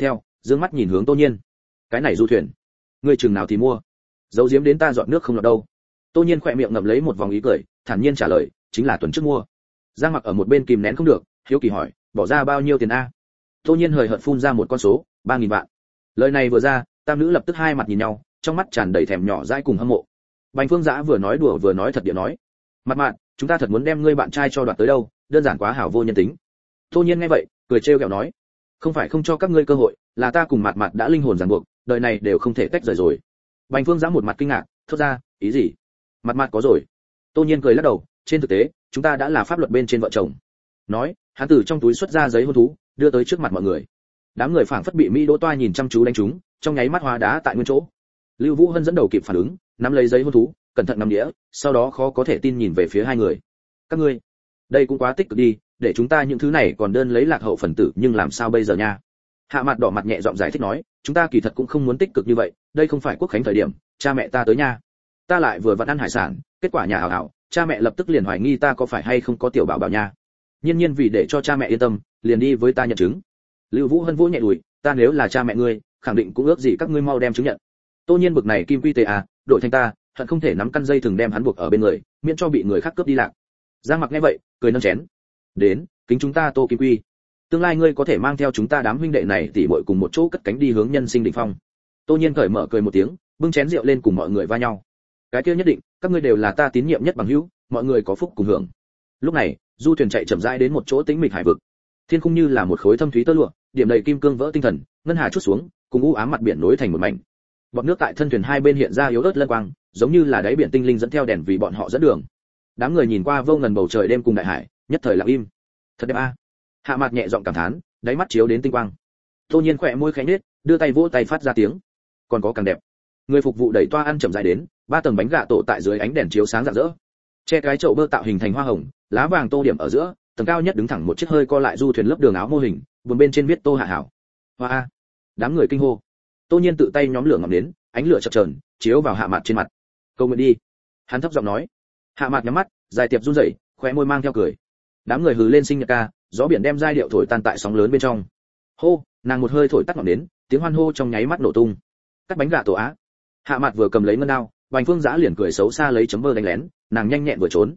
dương mắt nhìn hướng Tô Nhiên. Cái này du thuyền, ngươi chừng nào thì mua? Giấu giếm đến ta dọn nước không lọt đâu. Tô Nhiên khỏe miệng ngậm lấy một vòng ý cười, thản nhiên trả lời, chính là tuần trước mua. Giang Mặc ở một bên kìm nén không được, hiếu kỳ hỏi, bỏ ra bao nhiêu tiền a? Tô Nhiên hời hợt phun ra một con số, 3.000 vạn. Lời này vừa ra, tam nữ lập tức hai mặt nhìn nhau, trong mắt tràn đầy thèm nhỏ dãi cùng hâm mộ. Bành Phương Dã vừa nói đùa vừa nói thật địa nói, mặt mạn, chúng ta thật muốn đem ngươi bạn trai cho đoạt tới đâu, đơn giản quá hảo vô nhân tính. Tô Nhiên nghe vậy, cười trêu ghẹo nói, không phải không cho các ngươi cơ hội, là ta cùng mặt mạn đã linh hồn ràng buộc, đời này đều không thể tách rời rồi. Bành Phương Dã một mặt kinh ngạc, thốt ra, ý gì? Mặt mạn có rồi. Tô Nhiên cười lắc đầu, trên thực tế, chúng ta đã là pháp luật bên trên vợ chồng. Nói, hắn từ trong túi xuất ra giấy hôn thú, đưa tới trước mặt mọi người. Đám người phảng phất bị Mỹ Đỗ Toa nhìn chăm chú đánh trúng, trong nháy mắt hóa đá tại nguyên chỗ. Lưu Vũ Hân dẫn đầu kịp phản ứng, nắm lấy giấy hôn thú, cẩn thận nắm đĩa, sau đó khó có thể tin nhìn về phía hai người. Các ngươi, đây cũng quá tích cực đi, để chúng ta những thứ này còn đơn lấy lạc hậu phần tử, nhưng làm sao bây giờ nha? Hạ Mặt đỏ mặt nhẹ giọng giải thích nói, chúng ta kỳ thật cũng không muốn tích cực như vậy, đây không phải quốc khánh thời điểm, cha mẹ ta tới nha. Ta lại vừa vặn ăn hải sản, kết quả nhà hảo, cha mẹ lập tức liền hoài nghi ta có phải hay không có tiểu bảo bảo nha. Nhiên Nhiên vì để cho cha mẹ yên tâm, liền đi với ta nhận chứng. Lưu Vũ Hân vỗ nhẹ đùi, ta nếu là cha mẹ ngươi, khẳng định cũng ước gì các ngươi mau đem chứng nhận. Tô Nhiên bực này kim quy tề à, đổi thành ta, hận không thể nắm căn dây thường đem hắn buộc ở bên người, miễn cho bị người khác cướp đi lạc. Giang Mặc nghe vậy, cười nâng chén. Đến, kính chúng ta Tô Kim Quy. Tương lai ngươi có thể mang theo chúng ta đám huynh đệ này tỉ muội cùng một chỗ cất cánh đi hướng nhân sinh đỉnh phong. Tô Nhiên cởi mở cười một tiếng, bưng chén rượu lên cùng mọi người va nhau. Cái kia nhất định, các ngươi đều là ta tín nhiệm nhất bằng hữu, mọi người có phúc cùng hưởng. Lúc này, du thuyền chạy chậm rãi đến một chỗ tĩnh mịch hải vực. Thiên khung như là một khối thâm thúy tơ lụa, điểm đầy kim cương vỡ tinh thần, ngân hà chút xuống, cùng u ám mặt biển nối thành một mảnh. Bọt nước tại thân thuyền hai bên hiện ra yếu ớt lân quang, giống như là đáy biển tinh linh dẫn theo đèn vì bọn họ dẫn đường. Đám người nhìn qua vô ngần bầu trời đêm cùng đại hải, nhất thời lặng im. Thật đẹp a. Hạ Mạt nhẹ giọng cảm thán, đáy mắt chiếu đến tinh quang. Tô Nhiên khẽ môi khẽ nhếch, đưa tay vỗ tay phát ra tiếng. Còn có càng đẹp. Người phục vụ đẩy toa ăn chậm rãi đến, 3 tầng bánh gà tổ tại dưới ánh đèn chiếu sáng rạng rỡ. Che cái chậu bơ tạo hình thành hoa hồng, lá vàng tô điểm ở giữa, tầng cao nhất đứng thẳng một chiếc hơi co lại du thuyền lớp đường áo mô hình, buồn bên trên viết Tô Hạ Hảo. Hoa a. Đám người kinh hô. Tô Nhiên tự tay nhóm lửa ngọn nến, ánh lửa chập chờn, chiếu vào Hạ Mạt trên mặt. Cầu nguyện đi. Hắn thấp giọng nói. Hạ Mạt nhắm mắt, dài tiệp run rẩy, khóe môi mang theo cười. Đám người hừ lên sinh nhật ca, gió biển đem giai điệu thổi tan tại sóng lớn bên trong. Hô, nàng một hơi thổi tắt ngọn nến, tiếng hoan hô trong nháy mắt nổ tung. Cắt bánh gà tổ á. Hạ Mạt vừa cầm lấy ngân đao, Bành Phương Dã liền cười xấu xa lấy chấm bơ đánh lén, nàng nhanh nhẹn vừa trốn.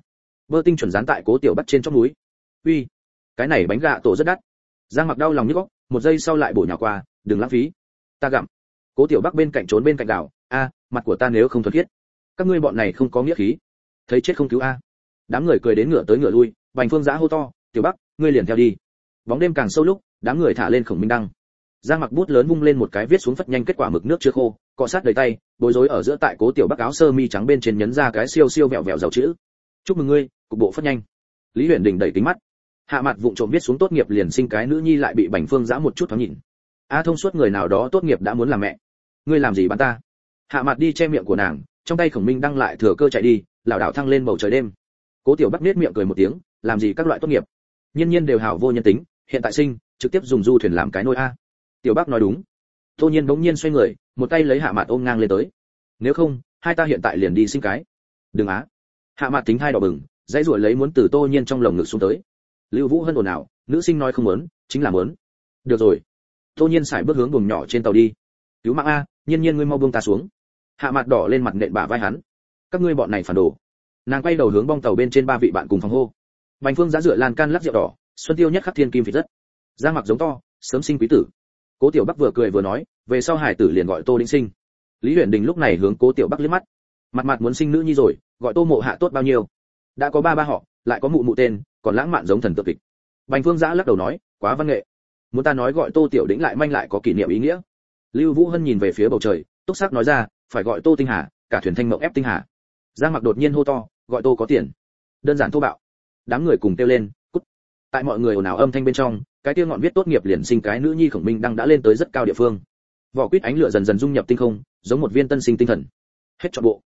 Bơ tinh chuẩn dán tại Cố Tiểu Bắc trên chóp núi. Uy, cái này bánh gà tổ rất đắt. Giang Mặc đau lòng nhức óc, một giây sau lại bổ nhào qua, đừng lãng phí. Ta gặm. Cố Tiểu Bắc bên cạnh trốn bên cạnh đảo, a, mặt của ta nếu không thuần khiết. Các ngươi bọn này không có nghĩa khí. Thấy chết không cứu a. Đám người cười đến ngửa tới ngửa lui, Bành Phương Dã hô to, Tiểu Bắc, ngươi liền theo đi. Bóng đêm càng sâu lúc, đám người thả lên Khổng Minh Đăng. Giang Mặc bút lớn vung lên một cái viết xuống phất nhanh kết quả mực nước chưa khô, cọ sát đầy tay, bối rối ở giữa tại Cố Tiểu Bắc áo sơ mi trắng bên trên nhấn ra cái siêu siêu vẹo vẹo dầu chữ. Chúc mừng ngươi, cục bộ phất nhanh. Lý Huyền Đình đẩy kính mắt. Hạ Mặt vụng trộm viết xuống tốt nghiệp liền sinh cái nữ nhi lại bị Bành Phương Dã một chút thoáng nhìn. A thông suốt người nào đó tốt nghiệp đã muốn làm mẹ. Ngươi làm gì bắn ta? Hạ Mặt đi che miệng của nàng, trong tay Khổng Minh Đăng lại thừa cơ chạy đi, lảo đảo thăng lên bầu trời đêm. Cố Tiểu Bắc nhếch miệng cười một tiếng, làm gì các loại tốt nghiệp. Nhiên Nhiên đều hảo vô nhân tính, hiện tại sinh, trực tiếp dùng du thuyền làm cái nôi a. Tiểu Bắc nói đúng. Tô Nhiên bỗng nhiên xoay người, một tay lấy Hạ Mạt ôm ngang lên tới. Nếu không, hai ta hiện tại liền đi sinh cái. Đừng á. Hạ Mạt tính hai đỏ bừng, dãy ruổi lấy muốn từ Tô Nhiên trong lồng ngực xuống tới. Lưu Vũ Hân ồn ào, nữ sinh nói không muốn, chính là muốn. Được rồi. Tô Nhiên sải bước hướng buồng nhỏ trên tàu đi. Cứu mạng a, Nhiên Nhiên ngươi mau buông ta xuống. Hạ Mạt đỏ lên mặt nện bả vai hắn. Các ngươi bọn này phản đồ. Nàng quay đầu hướng bong tàu bên trên 3 vị bạn cùng phòng hô. Bành Phương Dã dựa lan can lắc rượu đỏ, xuân tiêu nhất khắc thiên kim phỉ rất. Giang Mặc giống to, sớm sinh quý tử. Cố Tiểu Bắc vừa cười vừa nói, về sau hải tử liền gọi Tô Đĩnh Sinh. Lý Huyền Đình lúc này hướng Cố Tiểu Bắc liếc mắt. Mặt mặt muốn sinh nữ nhi rồi, gọi Tô Mộ Hạ tốt bao nhiêu. Đã có ba họ, lại có mụ mụ tên, còn lãng mạn giống thần tượng kịch. Bành Phương Dã lắc đầu nói, quá văn nghệ. Muốn ta nói gọi Tô Tiểu Đĩnh lại manh lại có kỷ niệm ý nghĩa. Lưu Vũ Hân nhìn về phía bầu trời, túc sắc nói ra, phải gọi Tô Tinh Hà, cả thuyền thanh mộng ép Tinh Hà. Giang Mặc đột nhiên hô to, gọi Tô có tiền. Đơn giản thô bạo. Đám người cùng kêu lên, cút. Tại mọi người ồn ào âm thanh bên trong, cái kia ngọn viết tốt nghiệp liền sinh cái nữ nhi Khổng Minh Đăng đã lên tới rất cao địa phương. Vỏ quýt ánh lửa dần dần dung nhập tinh không, giống một viên tân sinh tinh thần. Hết trọn bộ.